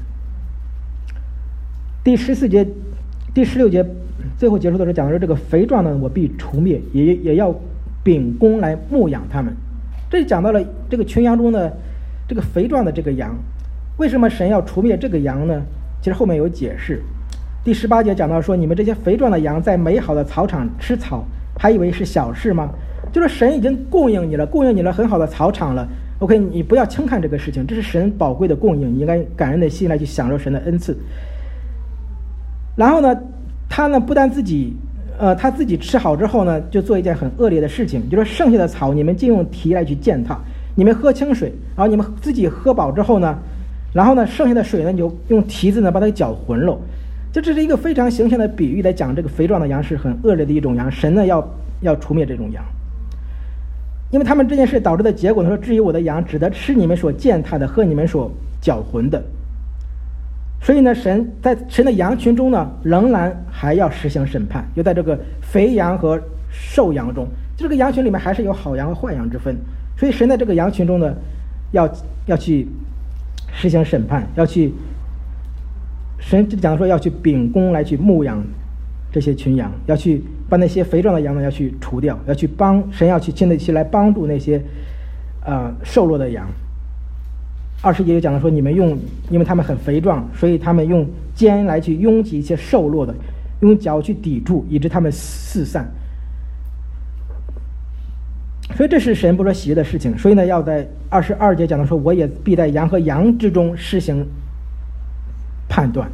第十四节第十六节最后结束的时候讲到说，这个肥壮的我必除灭，也也要秉公来牧养他们。这讲到了这个群羊中的这个肥壮的这个羊，为什么神要除灭这个羊呢？其实后面有解释。第十八节讲到说，你们这些肥壮的羊在美好的草场吃草，还以为是小事吗？就是神已经供应你了，供应你了很好的草场了。OK， 你不要轻看这个事情，这是神宝贵的供应，你应该感恩的心来去享受神的恩赐。然后呢，他呢不但自己呃他自己吃好之后呢，就做一件很恶劣的事情，就是剩下的草你们就用蹄来去践踏，你们喝清水，然后你们自己喝饱之后呢，然后呢剩下的水呢，你就用蹄子呢把它搅浑了。就这是一个非常形象的比喻，来讲这个肥壮的羊是很恶劣的一种羊，神呢要要除灭这种羊。因为他们这件事导致的结果，他说，至于我的羊只得吃你们所践踏的，喝你们所搅浑的。所以呢，神在神的羊群中呢，仍然还要实行审判，就在这个肥羊和瘦羊中，就这个羊群里面还是有好羊和坏羊之分。所以神在这个羊群中呢，要要去实行审判，要去神就讲说要去秉公来去牧养这些群羊，要去把那些肥壮的羊呢要去除掉，要去帮神要去亲自去来帮助那些呃瘦弱的羊。二十节就讲了说，你们用，因为他们很肥壮，所以他们用肩来去拥挤一些瘦弱的，用脚去抵住，以致他们四散。所以这是神不说喜悦的事情。所以呢，要在二十二节讲到说，我也必在羊和羊之中施行判断。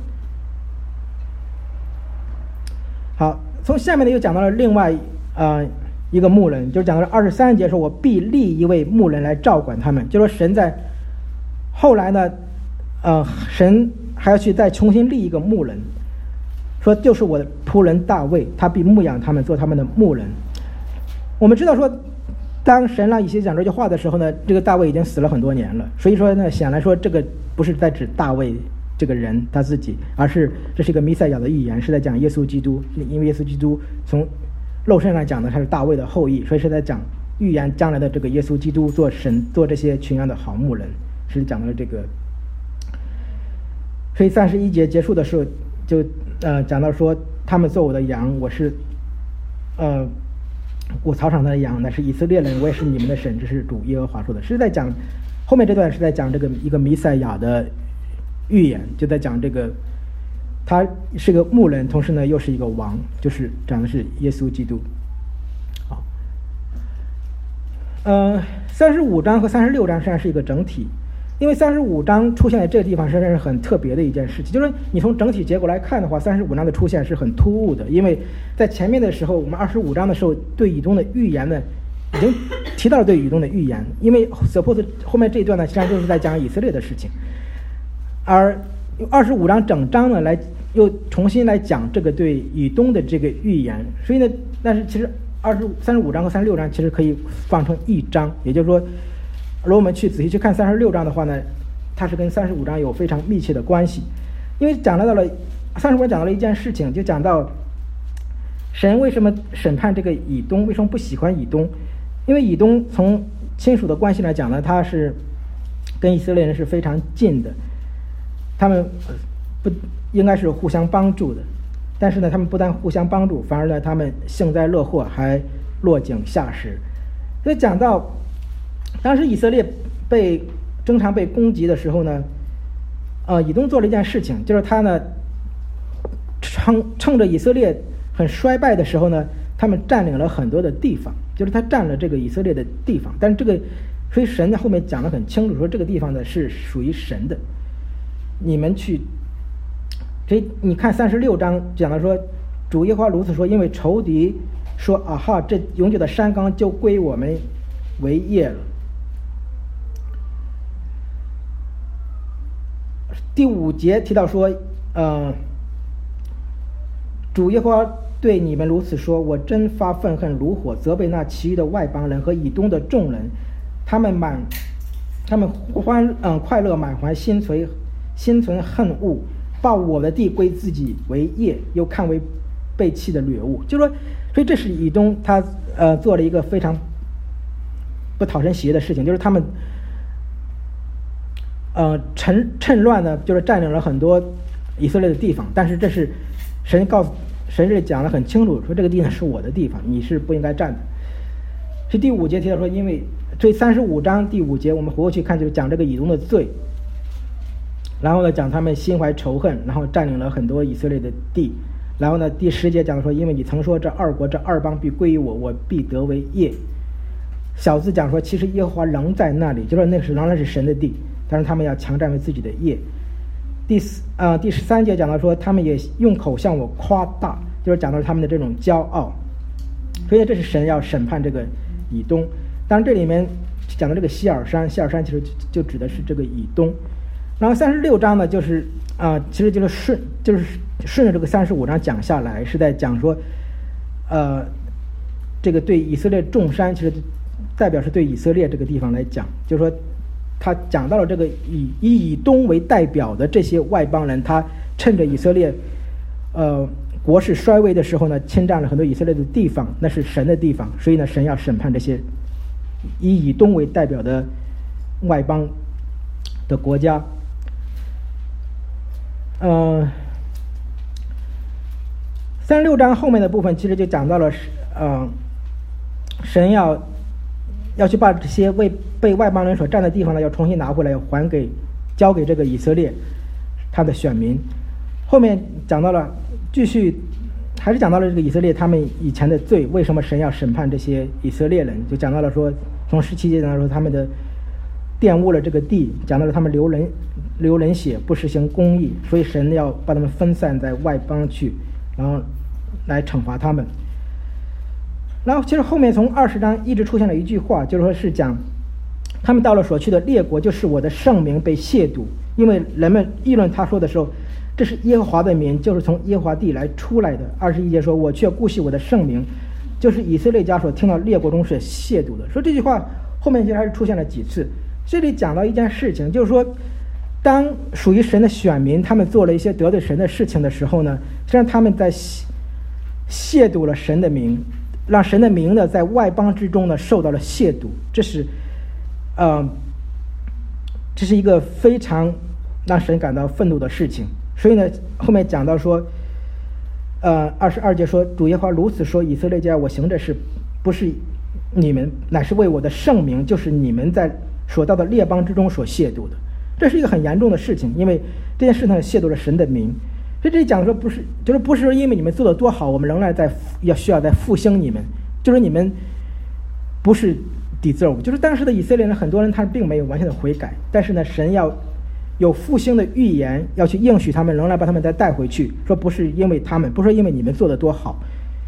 好，从下面呢又讲到了另外呃一个牧人，就是讲到了二十三节说，我必立一位牧人来照管他们，就说神在后来呢，呃，神还要去再重新立一个牧人，说就是我的仆人大卫，他必牧养他们，做他们的牧人。我们知道说，当神让以西结讲这句话的时候呢，这个大卫已经死了很多年了，所以说呢，显然说这个不是在指大卫这个人他自己，而是这是一个弥赛亚的预言，是在讲耶稣基督，因为耶稣基督从肉身上讲的他是大卫的后裔，所以是在讲预言将来的这个耶稣基督做神做这些群羊的好牧人。是讲到了这个，所以三十一节结束的时候就呃讲到说，他们做我的羊，我是呃我草场上的羊，那是以色列人，我也是你们的神，这是主耶和华说的。是在讲后面这段是在讲这个一个弥赛亚的预言，就在讲这个他是个牧人，同时呢又是一个王，就是讲的是耶稣基督。好，呃三十五章和三十六章实际上是一个整体。因为三十五章出现在这个地方实际上是很特别的一件事情，就是你从整体结构来看的话，三十五章的出现是很突兀的。因为在前面的时候，我们二十五章的时候对以东的预言呢，已经提到了对以东的预言，因为 suppose 后面这一段呢，实际上就是在讲以色列的事情，而二十五章整章呢，来又重新来讲这个对以东的这个预言，所以呢，但是其实二十三十五章和三十六章其实可以放成一章，也就是说，如果我们去仔细去看三十六章的话呢，它是跟三十五章有非常密切的关系，因为讲到了三十五章讲到了一件事情，就讲到神为什么审判这个以东，为什么不喜欢以东？因为以东从亲属的关系来讲呢，他是跟以色列人是非常近的，他们不应该是互相帮助的，但是呢，他们不但互相帮助，反而呢，他们幸灾乐祸，还落井下石。所以讲到当时以色列被经常被攻击的时候呢，呃，以东做了一件事情，就是他呢趁趁着以色列很衰败的时候呢，他们占领了很多的地方，就是他占了这个以色列的地方。但是这个所以神在后面讲得很清楚，说这个地方呢是属于神的，你们去。所以你看三十六章讲到说，主耶和华如此说，因为仇敌说啊哈，这永久的山冈就归我们为业了。第五节提到说，呃，主耶和华对你们如此说，我真发愤恨如火，责备那其余的外邦人和以东的众人，他们满，他们欢嗯、呃、快乐满怀，心存心存恨恶，报我的地归自己为业，又看为被弃的掠物。就说，所以这是以东他呃做了一个非常不讨神喜悦的事情，就是他们呃趁趁乱呢，就是占领了很多以色列的地方。但是这是神告诉神这里讲得很清楚，说这个地方是我的地方，你是不应该占的。是第五节提到说，因为这三十五章第五节我们回过去看，就是讲这个以东的罪。然后呢，讲他们心怀仇恨，然后占领了很多以色列的地。然后呢，第十节讲说，因为你曾说这二国这二邦必归于我，我必得为业。小字讲说，其实耶和华仍在那里，就说那是仍然是神的地，但是他们要强占为自己的业。第四啊、呃，第十三节讲到说，他们也用口向我夸大，就是讲到他们的这种骄傲。所以这是神要审判这个以东。当然这里面讲到这个希尔山，希尔山其实就指的是这个以东。然后三十六章呢，就是啊、呃，其实就是顺就是顺着这个三十五章讲下来，是在讲说，呃，这个对以色列众山，其实代表是对以色列这个地方来讲，就是说，他讲到了这个以以以东为代表的这些外邦人，他趁着以色列，呃，国势衰微的时候呢，侵占了很多以色列的地方，那是神的地方，所以呢，神要审判这些以以东为代表的外邦的国家。呃，三十六章后面的部分其实就讲到了，呃，神要要去把这些为被外邦人所占的地方呢，要重新拿回来，要还给交给这个以色列他的选民。后面讲到了，继续还是讲到了这个以色列他们以前的罪，为什么神要审判这些以色列人？就讲到了说，从十七节讲到说他们的玷污了这个地，讲到了他们流人流人血，不实行公义，所以神要把他们分散在外邦去，然后来惩罚他们。然后其实后面从二十章一直出现了一句话，就是说是讲他们到了所去的列国，就是我的圣名被亵渎，因为人们议论他说的时候，这是耶和华的名，就是从耶和华地来出来的。二十一节说，我却顾惜我的圣名，就是以色列家所听到列国中是亵渎的。说这句话后面其实还是出现了几次。这里讲到一件事情，就是说当属于神的选民他们做了一些得罪神的事情的时候呢，实际上他们在亵渎了神的名，让神的名呢在外邦之中呢受到了亵渎。这是呃这是一个非常让神感到愤怒的事情。所以呢后面讲到说，呃二十二节说，主耶和华如此说，以色列家，我行这事不是你们，乃是为我的圣名，就是你们在所到的列邦之中所亵渎的。这是一个很严重的事情，因为这件事呢亵渎了神的名。所以这里讲说不是，就是不是说因为你们做的多好，我们仍然在要需要在复兴你们，就是你们不是 deserve， 就是当时的以色列人很多人他并没有完全的悔改，但是呢神要有复兴的预言，要去应许他们，仍然把他们再带回去，说不是因为他们，不是说因为你们做的多好，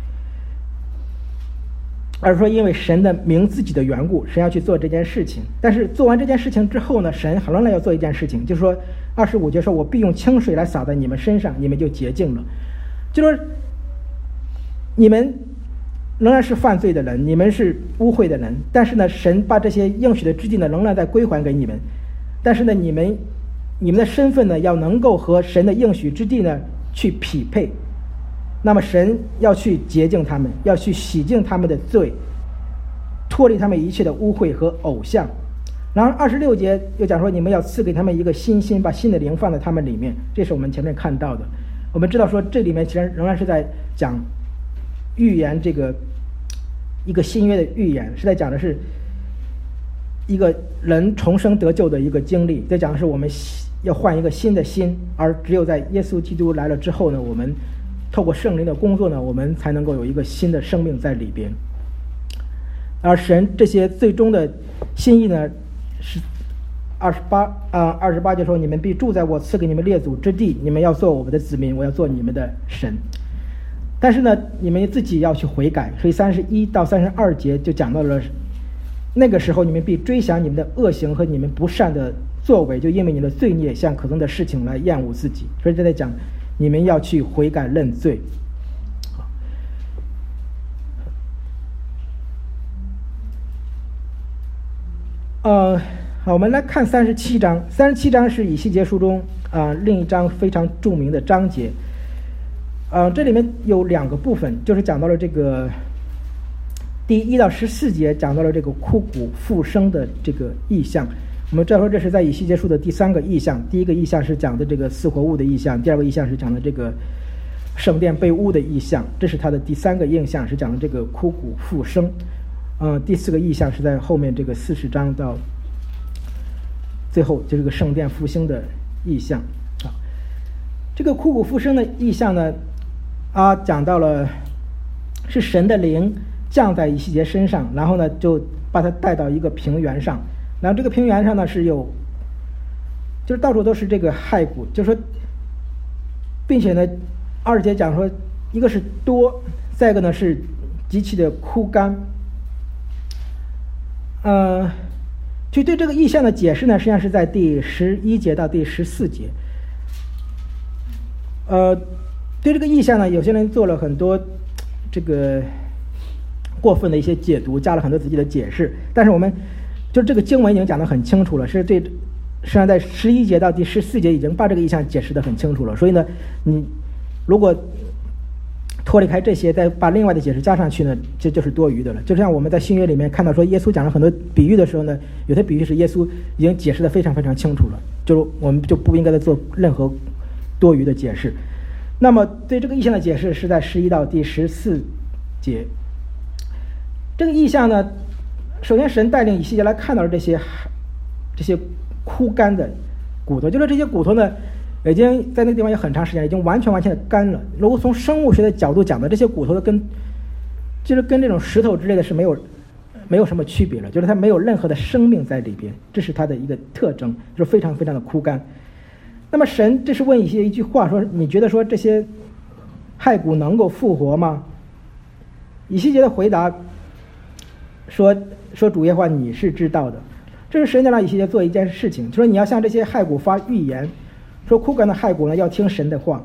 而是说因为神的名自己的缘故，神要去做这件事情。但是做完这件事情之后呢，神仍然要做一件事情，就是说二十五节说，我必用清水来洒在你们身上，你们就洁净了。就是说你们仍然是犯罪的人，你们是污秽的人，但是呢神把这些应许的之地呢仍然在归还给你们，但是呢你们你们的身份呢要能够和神的应许之地呢去匹配。那么神要去洁净他们，要去洗净他们的罪，脱离他们一切的污秽和偶像。然后二十六节又讲说，你们要赐给他们一个新心，把新的灵放在他们里面。这是我们前面看到的。我们知道说这里面其实仍然是在讲预言这个一个新约的预言，是在讲的是一个人重生得救的一个经历，在讲的是我们要换一个新的心，而只有在耶稣基督来了之后呢，我们透过圣灵的工作呢，我们才能够有一个新的生命在里边。而神这些最终的心意呢，是二十八啊二十八节说：“你们必住在我赐给你们列祖之地，你们要做我们的子民，我要做你们的神。”但是呢，你们自己要去悔改，所以三十一到三十二节就讲到了，那个时候你们必追想你们的恶行和你们不善的作为，就因为你的罪孽像可憎的事情来厌恶自己。所以这在讲你们要去悔改认罪。呃，好，我们来看三十七章。三十七章是以西结书中啊、呃、另一章非常著名的章节。呃，这里面有两个部分，就是讲到了这个第一到十四节，讲到了这个枯骨复生的这个意象。我们知道说这是在以西结书的第三个意象，第一个意象是讲的这个四活物的意象，第二个意象是讲的这个圣殿被污的意象，这是它的第三个印象，是讲的这个枯骨复生。嗯，第四个意象是在后面这个四十章到最后就这个圣殿复兴的意象啊。这个枯骨复生的意象呢，啊，讲到了是神的灵降在以西结身上，然后呢就把他带到一个平原上，然后这个平原上呢是有，就是到处都是这个骸骨，就是说，并且呢，二节讲说，一个是多，再一个呢是极其的枯干。呃，就对这个意象的解释呢，实际上是在第十一节到第十四节。呃，对这个意象呢，有些人做了很多这个过分的一些解读，加了很多自己的解释。但是我们就这个经文已经讲得很清楚了，是对，实际上在十一节到第十四节已经把这个意象解释得很清楚了。所以呢，你如果脱离开这些，再把另外的解释加上去呢，这就是多余的了。就像我们在新约里面看到说，耶稣讲了很多比喻的时候呢，有些比喻是耶稣已经解释得非常非常清楚了，就是我们就不应该再做任何多余的解释。那么对这个意象的解释是在十一到第十四节。这个意象呢，首先神带领以西结来看到了这些这些枯干的骨头，就是这些骨头呢已经在那个地方有很长时间，已经完全完全的干了。如果从生物学的角度讲的，这些骨头跟就是跟这种石头之类的是没有没有什么区别了，就是它没有任何的生命在里边，这是它的一个特征，就是非常非常的枯干。那么神这是问以西结一句话，说你觉得说这些骸骨能够复活吗？以西结的回答说说主耶和华你是知道的。这是神要让以西结做一件事情，就说你要向这些骸骨发预言，说枯干的骸骨呢要听神的话。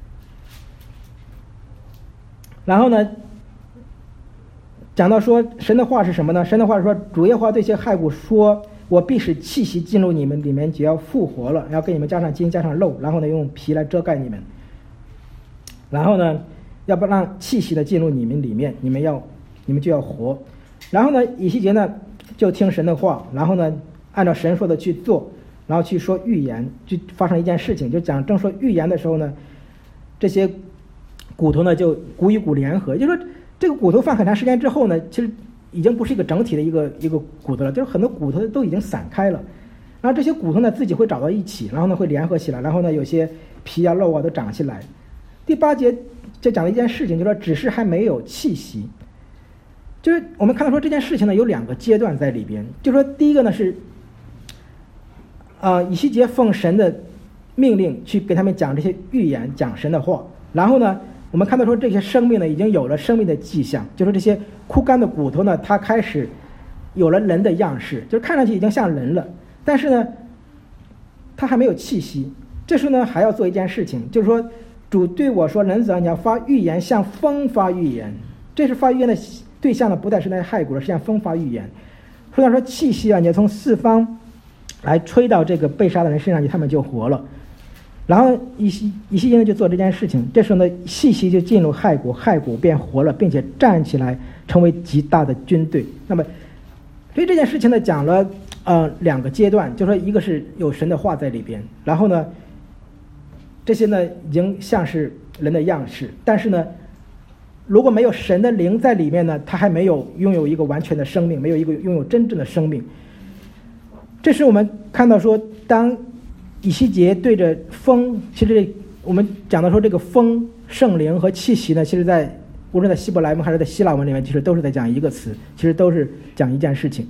然后呢讲到说神的话是什么呢？神的话是说主耶和华对这些骸骨说，我必使气息进入你们里面，就要复活了，要给你们加上筋加上肉，然后呢用皮来遮盖你们，然后呢要不让气息的进入你们里面，你们要你们就要活。然后呢以西结呢就听神的话，然后呢按照神说的去做，然后去说预言，就发生一件事情，就讲正说预言的时候呢，这些骨头呢就骨与骨联合，就是说这个骨头放很长时间之后呢，其实已经不是一个整体的一个一个骨头了，就是很多骨头都已经散开了，然后这些骨头呢自己会找到一起，然后呢会联合起来，然后呢有些皮啊肉啊都长起来。第八节就讲了一件事情，就是说只是还没有气息。就是我们看到说这件事情呢有两个阶段在里边，就是说第一个呢是啊、呃、以西结奉神的命令去给他们讲这些预言，讲神的话，然后呢我们看到说这些生命呢已经有了生命的迹象，就是这些枯干的骨头呢它开始有了人的样式，就是看上去已经像人了，但是呢它还没有气息。这时候呢还要做一件事情，就是说主对我说，人子啊，你要发预言，像风发预言。这是发预言的对象呢不再是那些骸骨了，是像风发预言。说到说气息啊，你要从四方来吹到这个被杀的人身上去，他们就活了。然后以西以西结呢就做这件事情，这时候呢气息就进入骸骨，骸骨变活了，并且站起来成为极大的军队。那么所以这件事情呢讲了呃两个阶段，就是说一个是有神的话在里边，然后呢这些呢已经像是人的样式，但是呢如果没有神的灵在里面呢，他还没有拥有一个完全的生命，没有一个拥有真正的生命。这是我们看到说，当以西结对着风，其实我们讲到说这个风、圣灵和气息呢，其实在无论在希伯来文还是在希腊文里面，其实都是在讲一个词，其实都是讲一件事情。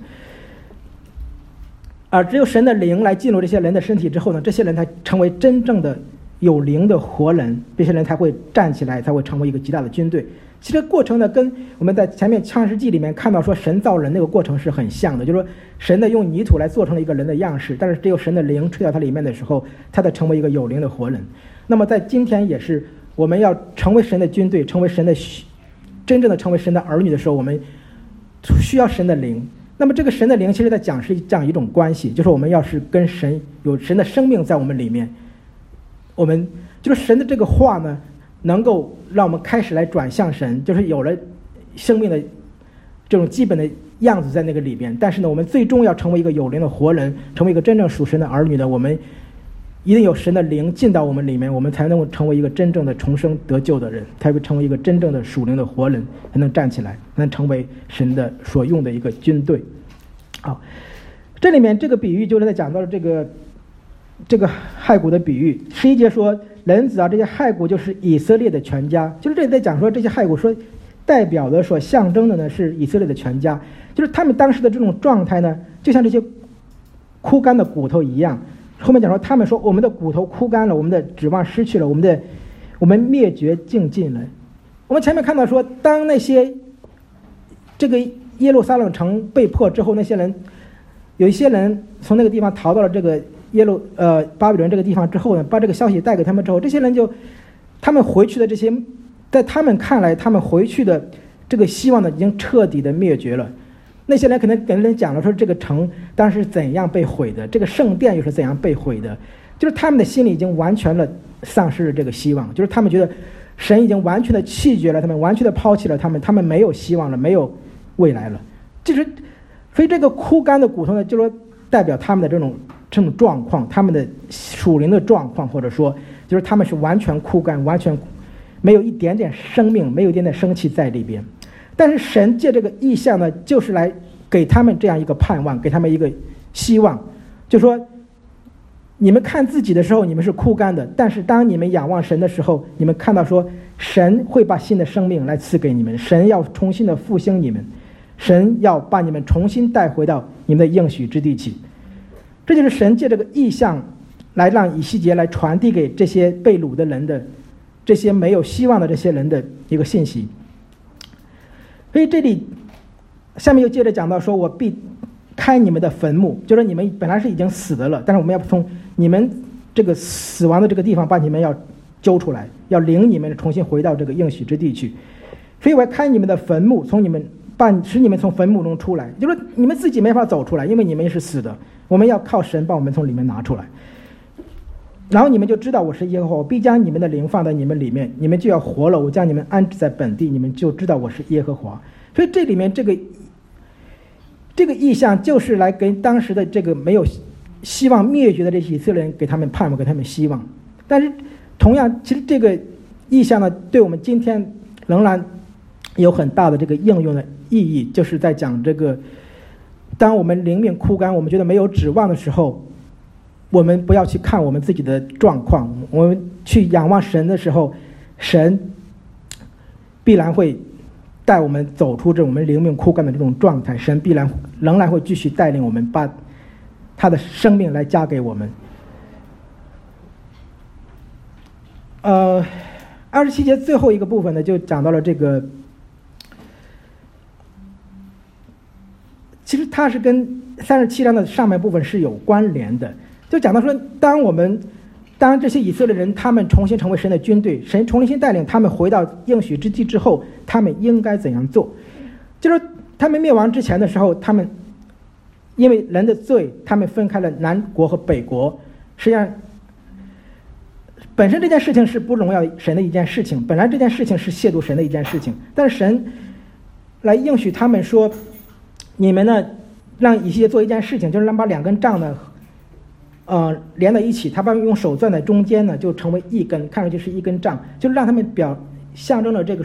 而只有神的灵来进入这些人的身体之后呢，这些人才成为真正的有灵的活人，这些人才会站起来，才会成为一个极大的军队。其实过程呢，跟我们在前面创世纪里面看到说神造人那个过程是很像的，就是说神的用泥土来做成了一个人的样式，但是只有神的灵吹到它里面的时候，他才成为一个有灵的活人。那么在今天也是，我们要成为神的军队，成为神的真正的成为神的儿女的时候，我们需要神的灵。那么这个神的灵其实在讲是这样一种关系，就是我们要是跟神有神的生命在我们里面，我们就是神的这个话呢，能够让我们开始来转向神，就是有了生命的这种基本的样子在那个里边。但是呢，我们最终要成为一个有灵的活人，成为一个真正属神的儿女的，我们一定有神的灵进到我们里面，我们才能够成为一个真正的重生得救的人，才会成为一个真正的属灵的活人，才能站起来，才能成为神的所用的一个军队。好，这里面这个比喻就是在讲到了这个这个骸骨的比喻。十一节说，人子啊，这些骸骨就是以色列的全家，就是这里在讲说这些骸骨说代表的所象征的呢是以色列的全家，就是他们当时的这种状态呢，就像这些枯干的骨头一样。后面讲说，他们说我们的骨头枯干了，我们的指望失去了，我们的我们灭绝尽尽了。我们前面看到说，当那些这个耶路撒冷城被破之后，那些人有一些人从那个地方逃到了这个耶路呃巴比伦这个地方之后呢，把这个消息带给他们之后，这些人就他们回去的这些，在他们看来，他们回去的这个希望呢，已经彻底的灭绝了。那些人可能给人讲了说，这个城当时怎样被毁的，这个圣殿又是怎样被毁的，就是他们的心里已经完全了丧失了这个希望，就是他们觉得神已经完全的弃绝了他们，完全的抛弃了他们，他们没有希望了，没有未来了。就是所以这个枯干的骨头呢，就说代表他们的这种这种状况，他们的属灵的状况，或者说就是他们是完全枯干，完全没有一点点生命，没有一点点生气在里边。但是神借这个意象呢，就是来给他们这样一个盼望，给他们一个希望，就说你们看自己的时候，你们是枯干的，但是当你们仰望神的时候，你们看到说神会把新的生命来赐给你们，神要重新的复兴你们，神要把你们重新带回到你们的应许之地去。这就是神借这个意象来让以西结来传递给这些被掳的人的，这些没有希望的这些人的一个信息。所以这里下面又接着讲到说，我必开你们的坟墓，就是你们本来是已经死的了，但是我们要从你们这个死亡的这个地方把你们要揪出来，要领你们重新回到这个应许之地去。所以我要开你们的坟墓，从你们把使你们从坟墓中出来，就是你们自己没法走出来，因为你们是死的，我们要靠神把我们从里面拿出来。然后你们就知道我是耶和华，我必将你们的灵放在你们里面，你们就要活了，我将你们安置在本地，你们就知道我是耶和华。所以这里面这个这个意象就是来给当时的这个没有希望灭绝的这些以色列人给他们盼望，给他们希望。但是同样，其实这个意象呢，对我们今天仍然有很大的这个应用的意义，就是在讲这个，当我们灵命枯干，我们觉得没有指望的时候，我们不要去看我们自己的状况，我们去仰望神的时候，神必然会带我们走出这我们灵命枯干的这种状态，神必然仍然会继续带领我们，把他的生命来加给我们。呃，二十七节最后一个部分呢，就讲到了这个，其实它是跟三十七章的上半部分是有关联的。就讲到说，当我们当这些以色列人他们重新成为神的军队，神重新带领他们回到应许之地之后，他们应该怎样做？就是他们灭亡之前的时候，他们因为人的罪，他们分开了南国和北国。实际上本身这件事情是不荣耀神的一件事情，本来这件事情是亵渎神的一件事情，但是神来应许他们说，你们呢让以西结做一件事情，就是让把两根杖呢呃，连在一起，他把用手攥在中间呢，就成为一根，看上去是一根杖，就是让他们表象征了这个说，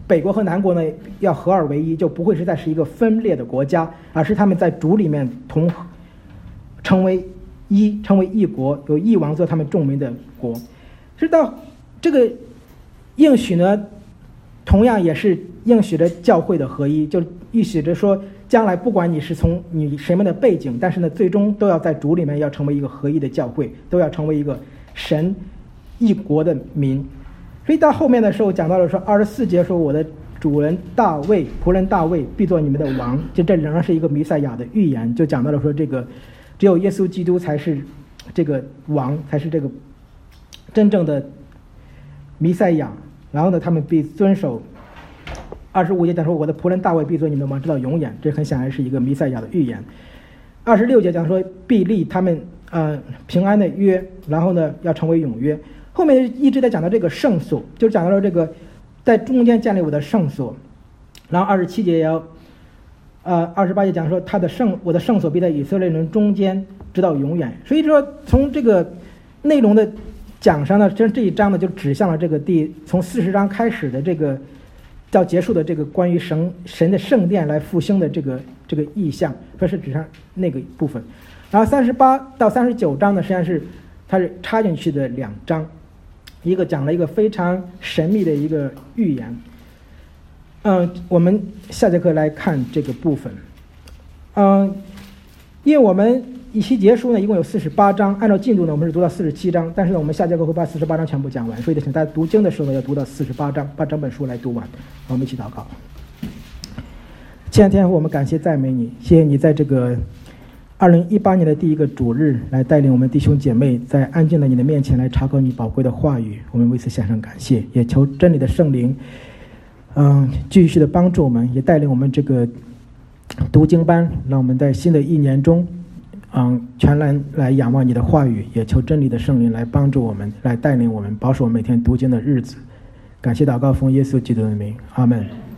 北国和南国呢要合二为一，就不会是再是一个分裂的国家，而是他们在主里面同成为一，成为一国，有一王做他们众民的国。直到这个应许呢，同样也是应许着教会的合一，就预许着说，将来不管你是从你什么样的背景，但是呢，最终都要在主里面要成为一个合一的教会，都要成为一个神一国的民。所以到后面的时候讲到了说，二十四节说，我的主人大卫，仆人大卫必做你们的王，就这仍然是一个弥赛亚的预言，就讲到了说，这个只有耶稣基督才是这个王，才是这个真正的弥赛亚。然后呢，他们必遵守。二十五节讲说，我的仆人大卫必做你们的王，直到永远，这很显然是一个弥赛亚的预言。二十六节讲说，必立他们呃平安的约，然后呢要成为永约。后面一直在讲到这个圣所，就讲到了这个在中间建立我的圣所。然后二十七节也要呃二十八节讲说，他的圣我的圣所必在以色列人中间直到永远。所以说从这个内容的讲上呢，这这一章呢就指向了这个第从四十章开始的这个到结束的这个关于神神的圣殿来复兴的这个这个意象，这是指向那个部分。然后三十八到三十九章呢，实际上是它是插进去的两章，一个讲了一个非常神秘的一个预言。嗯，我们下节课来看这个部分。嗯，因为我们以西结书呢一共有四十八章，按照进度呢我们是读到四十七章，但是呢我们下节课会把四十八章全部讲完，所以请大家读经的时候呢要读到四十八章，把整本书来读完。我们一起祷告。亲爱的天父，我们感谢赞美你，谢谢你在这个二零一八年的第一个主日来带领我们弟兄姐妹在安静的你的面前来查考你宝贵的话语，我们为此献上感谢，也求真理的圣灵嗯，继续的帮助我们，也带领我们这个读经班，让我们在新的一年中嗯，全然来仰望你的话语，也求真理的圣灵来帮助我们，来带领我们，保守我们每天读经的日子。感谢祷告奉耶稣基督的名，阿们。